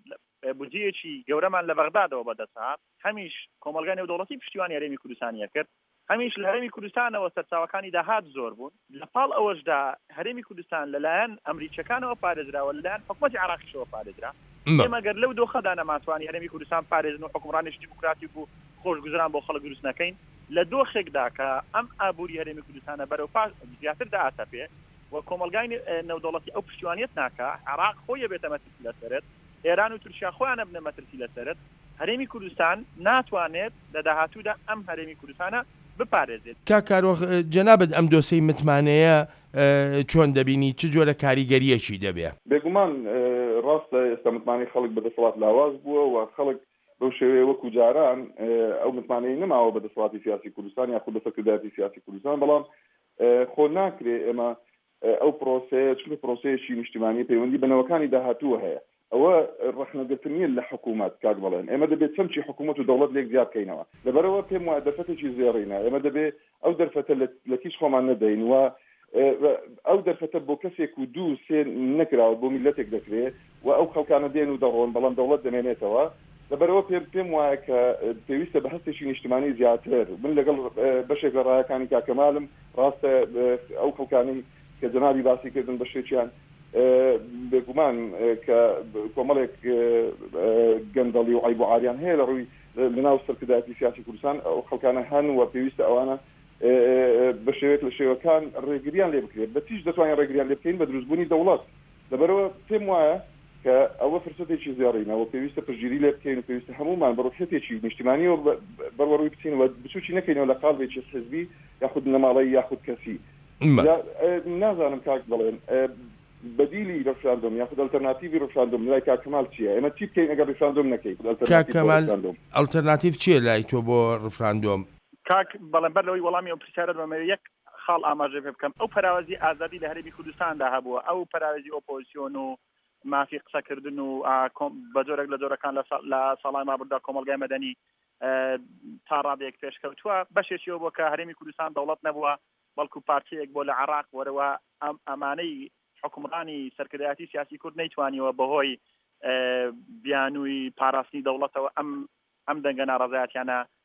بودجەیەکی گەورەمان لە بەغدادەوە بەدەسات هەمیش کۆمەلگای نێودەوڵەتی پشتیوانی هەرێمی کوردستانیە کرد هەمیش لە هەرێمی کوردستانەوە سەرچاوەکانی داهات زۆر بوون لە پاڵ ئەوەشدا هەرێمی کوردستان لەلایەن ئەمریکیەکانەوە پارێزراوە لەلایەن حکوومەتی عێراقیشەوە پارێزرا ئێمە گەر لەو دۆخەدا نەماتوانی هەرێمی کوردستان پارێزن و حکومڕانیشتی دیموکراتیک و خۆشگوزران بۆ خەڵک دروست نەکەین لە دۆخێکدا کە ئەم ئابووری هەرێمی کوردستانە بەرەو پاش زیاتر داهاتەپێ و کۆمەلگای نێودەوڵەتی ئەو پشتیوانیەت ناکە عێراق خۆی بێتە مەترسی لەسەرت ئێران و تورکیا خۆیانە بنە مەترسی لەسەرت هەرێمی کوردستان ناتوانێت لە داهاتوودا ئەم هەرێمی کوردستانە بپارێزێت. کا کارۆخ جەنابەت ئەم دۆسەی متمانەیە چۆن دەبینی چ جۆرە کاریگەریەکی دەبێ؟ بێگومان ڕاستە ئێستا متمانی خەڵک بەدەسەڵات لاواز بووە و خەڵک بەو شێوەیە وەکو جاران ئەو متمانەی نەماوە بەدەسەڵاتی سیاسی کوردستان یاخود بە سەرکردایەتی سیاسی کوردستان بەڵام خۆ ناکرێ ئێمە ئەو پرۆسەیە چونکە پرۆسەیەکی نیشتیمانی پەیوەندی بنەوەکانی داهاتووە هەیە ئەوە ڕەخنەگرتنیە لە حکوومەت کاک بڵێن ئێمە دەبێت چەمچی حکوومەت و دەوڵەت لێک زیاد بکەینەوە لەبەرەوە پێم وایە دەرفەتێکی زێڕینە ئێمە دەبێت ئەو دەرفەتە لە کیش خۆمان نەدەین و ئەو دەرفەتە بۆ کەسێک و دوو سێ نەکراوە بۆ میلەتێک دەکرێت و ئەو خەڵکانە دێن و دەڕۆن بەڵام دەوڵەت دەمێنێتەوە لەبەرەوە پێم پێم وایە کە پێویستە بە هەستێکی نیشتیمانی زیاتر من لەگەڵ بەشێک لە ڕایەکانی کاکەمالم ڕاستە ئەو خەڵکانی کە جەنابی باسی کردن بەشێکیان بێگومان کە کۆمەڵێک گەندەڵی و عیب و عاریان هەیە لە ڕووی لەناو سەرکردایەتی سیاسی کوردستان ئەو خەڵکانە هەن و پێویستە ئەوانە بە شێوەیەک لە شێوەکان ڕێگریان لێ بکرێت بە تیش دەتوانین ڕێگریان لێ بکەین بە دروستبوونی دەوڵەت لەبەرەوە پێم وایە کە ئەوە فرسەتێکی زیێڕینەوە پێویستە پشتگیری لێ بکەین و پێویستە هەمومان بەڕوحەتێکی نیشتیمانیەوە بەڕوەڕووی بچینەوە بچوکی نەکەینەوە لە قاڵبێکی حزبی یاخود نەماڵەیی یاخود کەسی نازانم کاک بڵێن بەدیلی ڕفراندۆم یاخود ئەلتەرناتیڤی ڕفراندۆم لای کاکەمال چییە؟ ئێمە چی بکەین ئەگەر ڕفراندۆم نەکەین؟ کاکەمال ئەلتەرناتیڤ چییە لای تۆ بۆ ڕفراندۆم؟ کاک بەڵێن بەر لەوەی وەڵامی ئەو پرسیارەت بەمە یەک خاڵ ئاماژە پێ بکەم ئەو پەراوەزی ئازادی لە هەرێمی کوردستاندا هەبووە ئەو پەراوەزی ئۆپۆزیسیۆن و مافی قسەکردن و بە جۆرێک لە جۆرەکان لە ساڵای مابرددا کۆمەلگای مەدەنی تا ڕادێک پێشکەوتووە بەشێکیەوە بۆ کە هەرێمی کوردستان دەوڵەت نەبووە بەڵکو پارتیەک بۆ لە عێراق وەرەوە ئەمانەی حکومڕانی سەرکردایەتی سیاسی کورد نەیتوانیوە بەهۆی بیانووی پاراستنی دەوڵەتەوە ئەم ئەم دەنگە ناڕەزایەتیانە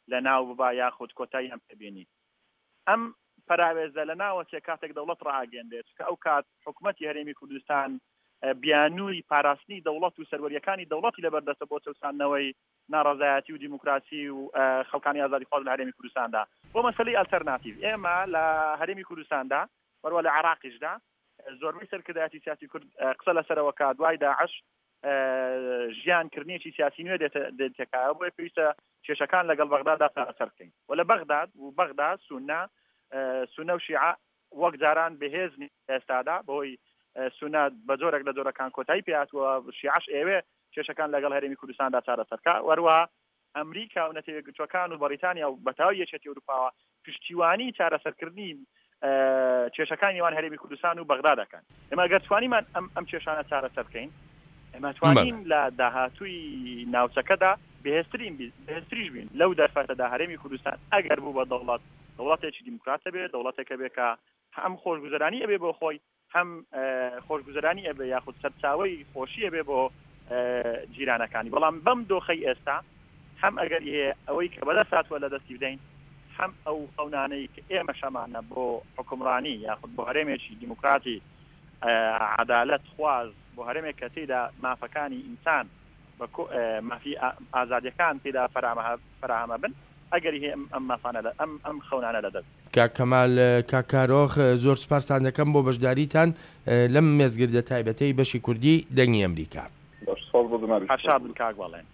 لە ناو ببا یاخود کۆتاییان پێبێنی ئەم پراوێزە لە ناوەچێ کاتێک دەوڵەت ڕاگەندێت کە ئەو کات حکوومەتی هەرێمی کوردستان بیانووی پاراستنی دەوڵەت و سەروەریەکانی دەوڵەتی لەبەردەستە بۆ چەسانەوەی ناڕەزایەتی و دیموکراسی و خەڵکانی ئازادی خۆز لە هەرێمی کوردستاندا بۆ مەسەلەی ئەلتەرناتیڤ ئێمە لە هەرێمی کوردستاندا وەروە لە عێراقیشدا زۆربەی سەرکردایەتی سیاسی کورد قسە لەسەرەوە کا دوای داعش ژیانکردنیەکی سیاسی نوێ دێتێکایە بۆیە پێویستە کێشەکان لەگەڵ بەغدادا چارەسەر بکەین و لە بەغداد و بەغداد سونە سونە و شیعە وەک جاران بەهێزنی ئێستادا بۆی سونە بە جۆرێک لە جۆرەکان کۆتایی پێهاتووە شیعەش ئێوێ کێشەکان لەگەڵ هەرێمی کوردستاندا چارەسەرکە وەروە ئەمریکا و نەتەوەیەکگرتووەکان و بەریتانیا و بەتاوی یەکێتی ئەوروپاوە پشتیوانی چارەسەرکردنی کێشەکان نێوان هەرێمی کوردستان و بەغدا دەکەن ئێمە ئەگەر توانیمان ئەم ئەم کێشانە چارەسەر بکەین ئێمە توانین لە داهاتووی ناوچەکەدا بەهێزترین بەهێزتریش بین لەو دەرفەتەدا هەرێمی کوردستان ئەگەر بوو بە دەوڵەت دەوڵەتێکی دیموکراتە بێت دەوڵەتێکە بێت کە هەم خۆشگوزەرانی ئەبێ بۆ خۆی هەم خۆشگوزەرانی ئەبێ یاخود سەرچاوەی خۆشی ئەبێ بۆ جیرانەکانی بەڵام بەم دۆخەی ئێستا هەم ئەگەر ئەوەی کە بەدەستاتوە لە دەستی بدەین هەم ئەو خەونانەی کە ئێمە شەمانە بۆ حکومڕانی یاخود بۆ هەرێمێکی دیموکراتی عەدالەت خواز بۆ هەرێمێک کە تێدا مافەکانی ئینسان مافی ئازادیەکان تێدا فراهەمە بن ئەگەری هەیە ئەم مافانە ئەم ئەم خەونانە لەدەست کاکەمال کاکارۆخ زۆر سپاسان دەکەم بۆ بەشداریتان لەم مێزگردە تایبەتەی بەشی کوردی دەنگی ئەمریکا هەشاد بن کاک بەڵێن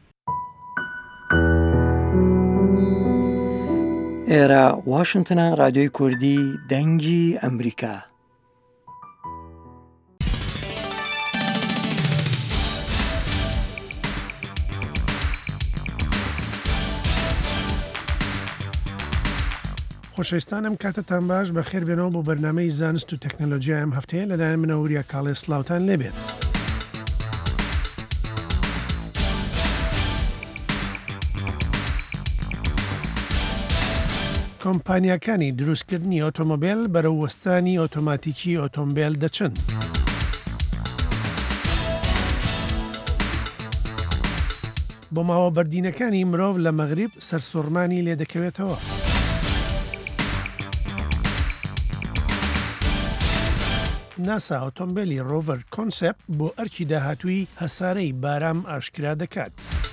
ئێرە واشنگتنە رادیۆی کوردی دەنگی ئەمریکا خۆشەویستانم کاتتان باش بە خێر بێنەوە بۆ بەرنامەی زانست و تەکنەلۆژیا ئەم هەفتەیە لەلایەن منە وریا کاڵێ سلااوان لێبێت. کۆمپانیاکانی دروستکردنی ئۆتۆمۆبیل بەرەو وەستانی ئۆتۆماتیکی ئۆتۆمبیل دەچن. بۆ ماوە بەردینەکانی مرۆڤ لە مەغریب سەرسوڕمانی لێ دەکەوێتەوە. ناسا ئۆتۆمبیلی ڕۆڤەر کۆنسپت بۆ ئەرکی داهاتووی هەسارەی بارام ئاشکرا دەکات.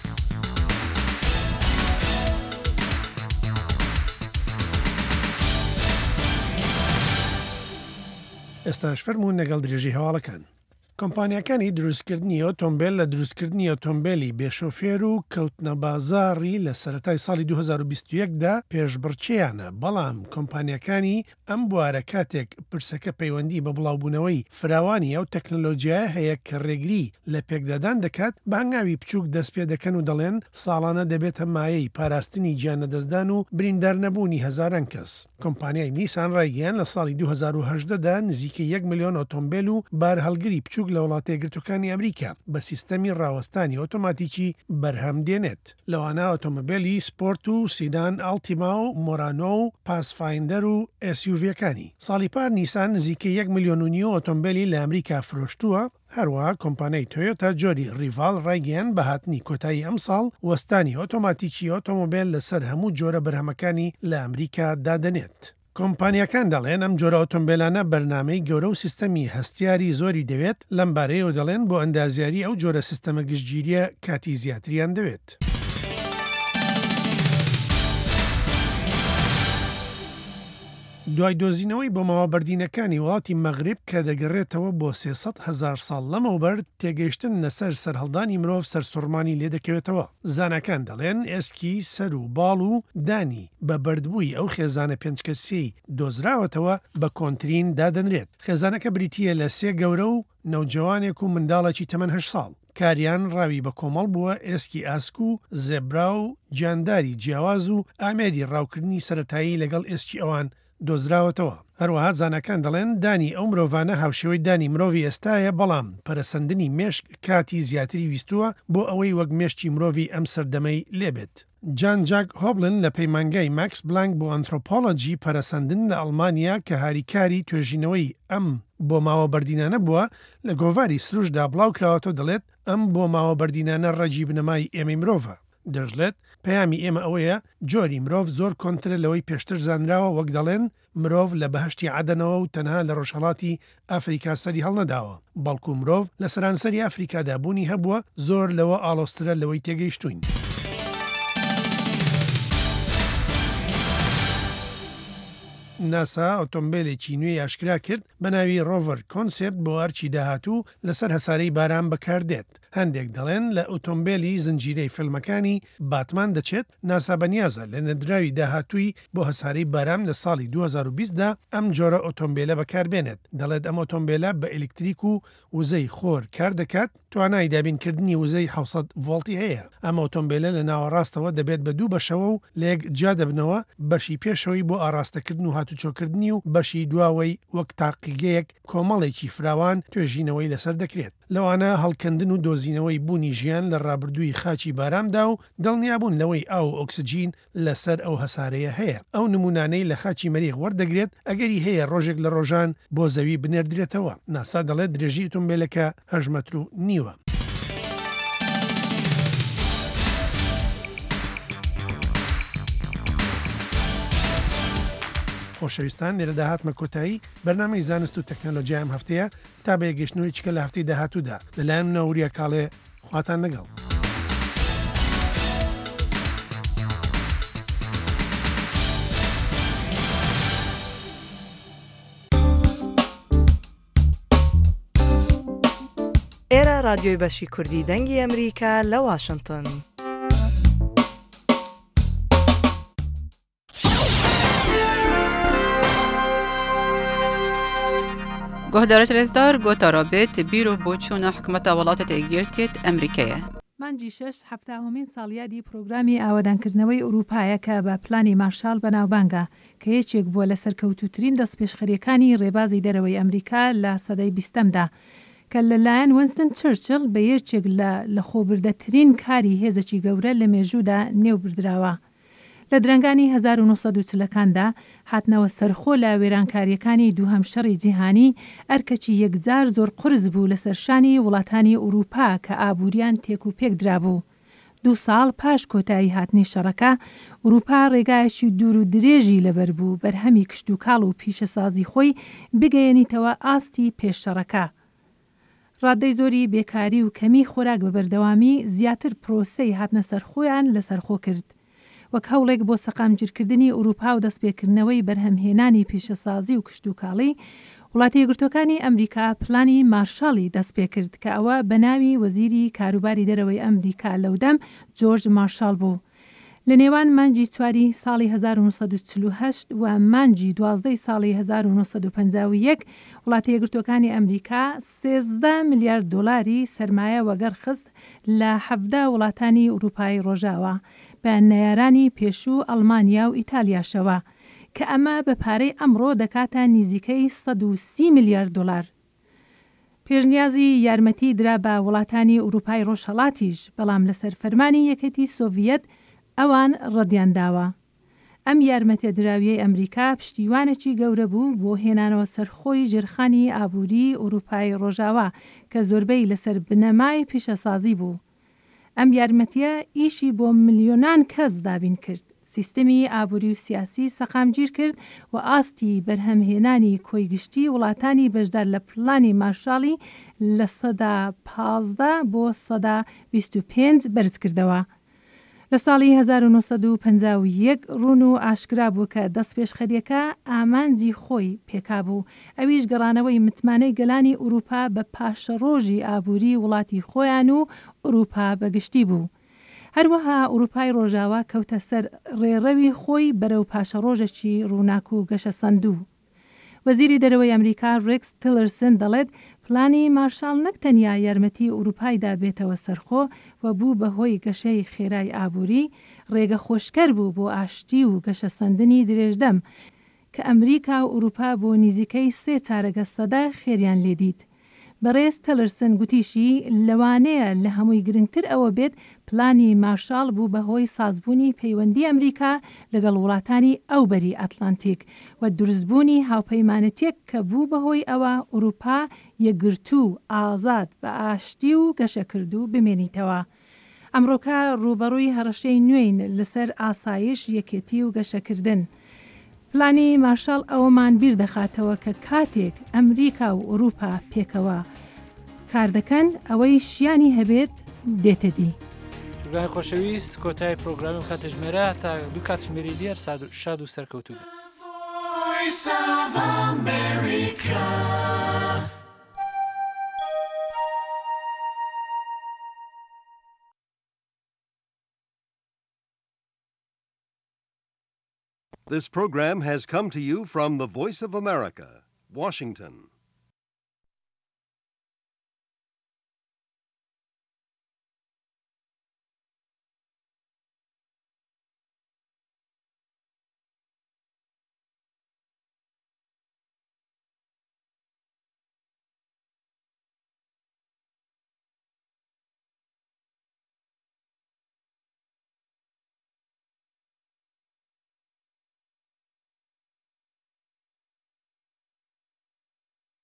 ئێستاش فەرموون لەگەڵ درێژی هەواڵەکان. کۆمپانیاکانی دروستکردنی ئۆتۆمبیل لە دروستکردنی ئۆتۆمبیلی بێشۆفێر و کەوتنە بازاڕی لە سەرەتای ساڵی دوو هەزار و بیست و یەکدا پێشبڕچیانە بەڵام کۆمپانیاکانی ئەم بوارە کاتێک پرسەکە پەیوەندی بە بڵاوبوونەوەی فراوانی ئەو تەکنەلۆژیای هەیە کە ڕێگری لە پێکدادان دەکات بە هەنگاوی بچووک دەست پێ دەکەن و دەڵێن ساڵانە دەبێتە مایەی پاراستنی گیانەدەستدان و بریندار نەبوونی هەزاران کەس. کۆمپانیای نیسان ڕایگەیان لە ساڵی دوو هەزار و هەژدەدا نزیکە یەک ملیۆن ئۆتۆمبیل و بار هەڵگری بچووک لە وڵاتە یەکگرتووەکانی ئەمریکا بە سیستەمی ڕاوەستانی ئۆتۆماتیکی بەرهەم دێنێت. لەوانە ئۆتۆمۆبیلی سپۆرت و سیدان ئالتیما و مۆرانۆ و پاسفایندەر و ئێسیوڤەکانی. ساڵی پار نیسان نزیکە یەک ملیۆن و نیو ئۆتۆمبیلی لە ئەمریکا فرۆشتووە. هەروەها کۆمپانیای تۆیۆتا جۆری ریڤال ڕایگەیان بە هاتنی کۆتایی ئەم ساڵ وەستانی ئۆتۆماتیکی ئۆتۆمۆبیل لەسەر هەموو جۆرە بەرهەمەکانی لە ئەمریکا دادەنێت. کۆمپانیەکان دەڵێن ئەم جۆرە ئۆتۆمبیلانە بەرنامەی گەورە و سیستەمی هەستیاری زۆری دەوێت لەم بارەیەوە دەڵێن بۆ ئەندازیاری ئەو جۆرە سیستەمە گشتگیریە کاتی زیاتریان دەوێت. دوای دۆزینەوەی بۆ ماوەبەردینەکانی وڵاتی مەغریب کە دەگەڕێتەوە بۆ سێسەد هەزار ساڵ لەمەوبەر تێگەیشتن لەسەر سەرهەڵدانی مرۆڤ سەرسوڕمانی لێ دەکەوێتەوە. زانەکان دەڵێن ئێسکی سەر و باڵ و دانی بە بەردبووی ئەو خێزانە پێنجکەسی دۆزراوەتەوە بە کۆنترین دادەنرێت. خێزانەکە بریتیە لە سێ گەورە و نەوجەوانێک و منداڵێکی تەمەن هەشت ساڵ. کاریان ڕاوی بە کۆمەڵ بووە ئێسکی ئاسک و زێبرا و جانداری جیاواز و ئامێری ڕاوکردنی سەرەتایی لەگەڵ ئێسکی ئەوان دۆزراوەتەوە. هەروەها زانەکان دەڵێن دانی ئەو مرۆڤانە هاوشێوەی دانی مرۆڤی ئێستاە بەڵام پەرەسەندنی مێشک کاتی زیاتری ویستووە بۆ ئەوەی وەک مێشتی مرۆڤی ئەم سەردەمەی لێبێت. جان جاک هۆبلن لە پەیمانگای ماکس بلانک بۆ ئەنترۆپۆلۆجی پەرەسەندن لە ئەڵمانیا کە هاریکاری توێژینەوەی ئەم بۆ ماوە بەردینانە بووە لە گۆڤاری سروشدا بڵاو کراوەتەوە دەڵێت ئەم بۆ ماوە بەردینانە ڕەجی بنەمای ئێمەی مرۆڤە. دەژڵێت پەیامی ئێمە ئەوەیە جۆری مرۆڤ زۆر کۆنترە لەوەی پێشتر زانراوە وەک دەڵێن مرۆڤ لە بەهشتی عەدەنەوە و تەنها لە ڕۆژهەڵاتی ئەفریقا سەری هەڵنەداوە بەڵکو مرۆڤ لە سەرانسەری ئەفریقادا بوونی هەبووە زۆر لەوە ئاڵۆسترە لەوەی تێگەیشتوین. ناسا ئۆتۆمبیلێکی نوێی ئاشکرا کرد بە ناوی ڕۆڤەر کۆنسێپت بۆ ئەرچی داهاتوو لەسەر هەسارەی باران بەکاردێت. هەندێک دەڵێن لە ئۆتۆمبیلی زنجیرەی فیلمەکانی باتمان دەچێت ناسا بەنیازە لە نەدراوی داهاتووی بۆ هەسارەی باران لە ساڵی دوو هەزار و بیست دا ئەم جۆرە ئۆتۆمبیلە بەکاربێنێت. دەڵێت ئەم ئۆتۆمبیلە بە ئەلکتریک و وزەی خۆر کار دەکات توانای دابینکردنی وزەی حوسەد ڤۆڵتی هەیە. ئەم ئۆتۆمبیلە لە ناوەڕاستەوە دەبێت بە دوو بەشەوە و لە یەک جا دەبنەوە بەشی پێشەوەی بۆ ئاراستەکردن و هاتوچۆکردنی و بەشی دواوەی وەک تاقیگەیەک کۆمەڵێکی فراوان توێژینەوەی لەسەر دەکرێت. لەوانە هەڵکەندن و دۆزینەوەی بوونی ژیان لە ڕابردووی خاچی بارامدا و دڵنیابوون لەوەی ئاو ئۆکسجین لەسەر ئەو هەسارەیە هەیە. ئەو نمونانەی لە خاچی مەریخ وەردەگرێت ئەگەری هەیە ڕۆژێک لە ڕۆژان بۆ زەوی بنێردرێتەوە. ناسا دەڵێت درێژی ئۆتۆمبیلەکە هەژ مەتر و نیوە. خۆشەویستان لێرە داهاتمە کۆتایی بەرنامەی زانست و تەکنۆلۆژیا ئەم هەفتەیە تا بە یەگەشتنەوەی چکە لە هەفتەی داهاتوودا لەلایەن منەوریە کاڵێ خواتان لەگەڵ. ئێرە رادیۆی بەشی کوردی دەنگی ئەمریکا لە واشنگتن. گهدارت رزدار گوتا رابط بیرو بوچونا حکومت ولاتت اگیرتیت امریکیه. مانجی شش هەفتاهەمین ساڵیادی پرۆگرامی ئاوەدانکردنەوەی ئوروپایە کە بە پلانی مارشال بەناوبانگە کە یەکێک بووە لە سەرکەوتوترین دەستپێشخەریەکانی ڕێبازی دەرەوەی ئەمریکا لە سەدەی بیستەمدا کە لەلایەن وینستن چرچل بە یەکێک لە لەخۆبردەترین کاری هێزێکی گەورە لە مێژوودا نێو بردراوە. لە درەنگانی هەزار و نۆسەد و چلەکاندا هاتنەوە سەرخۆ لە وێرانکاریەکانی دووهەم شەڕی جیهانی ئەرکەکی یەکجار زۆر قرس بوو لە سەرشانی وڵاتانی ئوروپا کە ئابووریان تێک و پێک درابوو. دوو ساڵ پاش کۆتایی هاتنی شەڕەکە ئوروپا ڕێگایەکی دوور و درێژی لەبەر بوو بەرهەمی کشت و کاڵ و پیشەسازی خۆی بگەیەنیتەوە ئاستی پێششەڕەکە. ڕادەی زۆری بێکاری و کەمی خۆراک بە بەردەوامی زیاتر پرۆسەی هاتنە سەرخۆیان لەسەرخۆ کرد. وەک هەوڵێک بۆ سەقامگیرکردنی ئوروپا و دەستپێکردنەوەی بەرهەمهێنانی پیشەسازی و کشت و کاڵی وڵاتی یەکگرتوەکانی ئەمریکا پلانی مارشاڵی دەستپێ کرد کە ئەوە بە ناوی وەزیری کاروباری دەرەوەی ئەمریکا لەودەم جۆرج مارشال بوو. لە نێوان مانجی چواری ساڵی هەزار و نۆسەد و چل و هەشت و مانجی دوازدەی ساڵی هەزار و نۆسەد و پەنجا و یەک وڵاتی یەکگرتوەکانی ئەمریکا سێزدە میلیارد دۆلاری سەرمایە وەگەر خست لە حەڤدە وڵاتانی ئوروپای ڕۆژاوە بە نەیارانی پێشوو ئەڵمانیا و ئیتالیاشەوە کە ئەمە بە پارەی ئەمڕۆ دەکاتە نزیکەی سەد و سی میلیارد دۆلار. پێشنیازی یارمەتی درا بە وڵاتانی ئوروپای ڕۆژهەڵاتیش بەڵام لەسەر فەرمانی یەکەتی سۆڤیەت ئەوان ڕەدیان داوە. ئەم یارمەتە دراویەی ئەمریکا پشتیوانێکی گەورە بوو بۆ هێنانەوە سەرخۆی ژێرخانی ئابووری ئوروپای ڕۆژاوە کە زۆربەی لەسەر بنەمای پیشەسازی بوو. ئەم یارمەتیە ئیشی بۆ ملیۆنان کەس دابین کرد. سیستەمی ئابووری و سیاسی سەقامگیر کرد و ئاستی بەرهەمهێنانی کۆیگشتی وڵاتانی بەشدار لە پلانی مارشاڵی لە سەدا پازدە بۆ سەدا بیست و پێنج بەرز کردەوە. لە ساڵی هەزار و نۆسەد و پەنجا و یەک ڕوون و ئاشکرا بوو کە دەستپێشخەریەکە ئامانجی خۆی پێکا بوو. ئەویش گەڕانەوەی متمانەی گەلانی ئوروپا بە پاشەڕۆژی ئابووری وڵاتی خۆیان و ئوروپا بەگشتی بوو. هەروەها ئوروپای ڕۆژاوە کەوتە سەر ڕێڕەوی خۆی بەرەو پاشەڕۆژێکی ڕووناک و گەشە سەندوو. وەزیری دەرەوەی ئەمریکا ڕێکس تیلەرسن دەڵێت پلانی مارشال نەک تەنیا یارمەتی ئوروپایدا بێتەوە سەرخۆ و بوو بەهۆی گەشەی خێرای ئابووری ڕێگە خۆشکەر بوو بۆ ئاشتی و گەشە سەندنی درێژدەم کە ئەمریکا و ئوروپا بۆ نزیکەی سێ چارەگە سەدا خێریان لێدیت. بەڕێز تەلەرسن گوتیشی لەوانەیە لە هەمووی گرنگتر ئەوە بێت پلانی مارشال بوو بەهۆی سازبوونی پەیوەندی ئەمریکا لەگەڵ وڵاتانی ئەوبەری ئەتلانتیک و دروستبوونی هاوپەیمانەتێک کە بوو بەهۆی ئەوە ئوروپا یەکگرتوو ئازاد بە ئاشتی و گەشەکردو بمێنیتەوە. ئەمڕۆکە ڕوبەڕووی هەڕەشەی نوێین لەسەر ئاسایش یەکێتی و گەشەکردن. پلانی مارشال ئەوەمان بیر دەخاتەوە کە کاتێک ئەمریکا و ئوروپا پێکەوە کار دەکەن ئەوەی شیانی هەبێت دێتە دی. گای خۆشەویست کۆتای پرۆگرامی خاتژمێرە تا دوو کاتژمێری دیار شاد و سەرکەوتوو. This program has come to you from the Voice of America, Washington.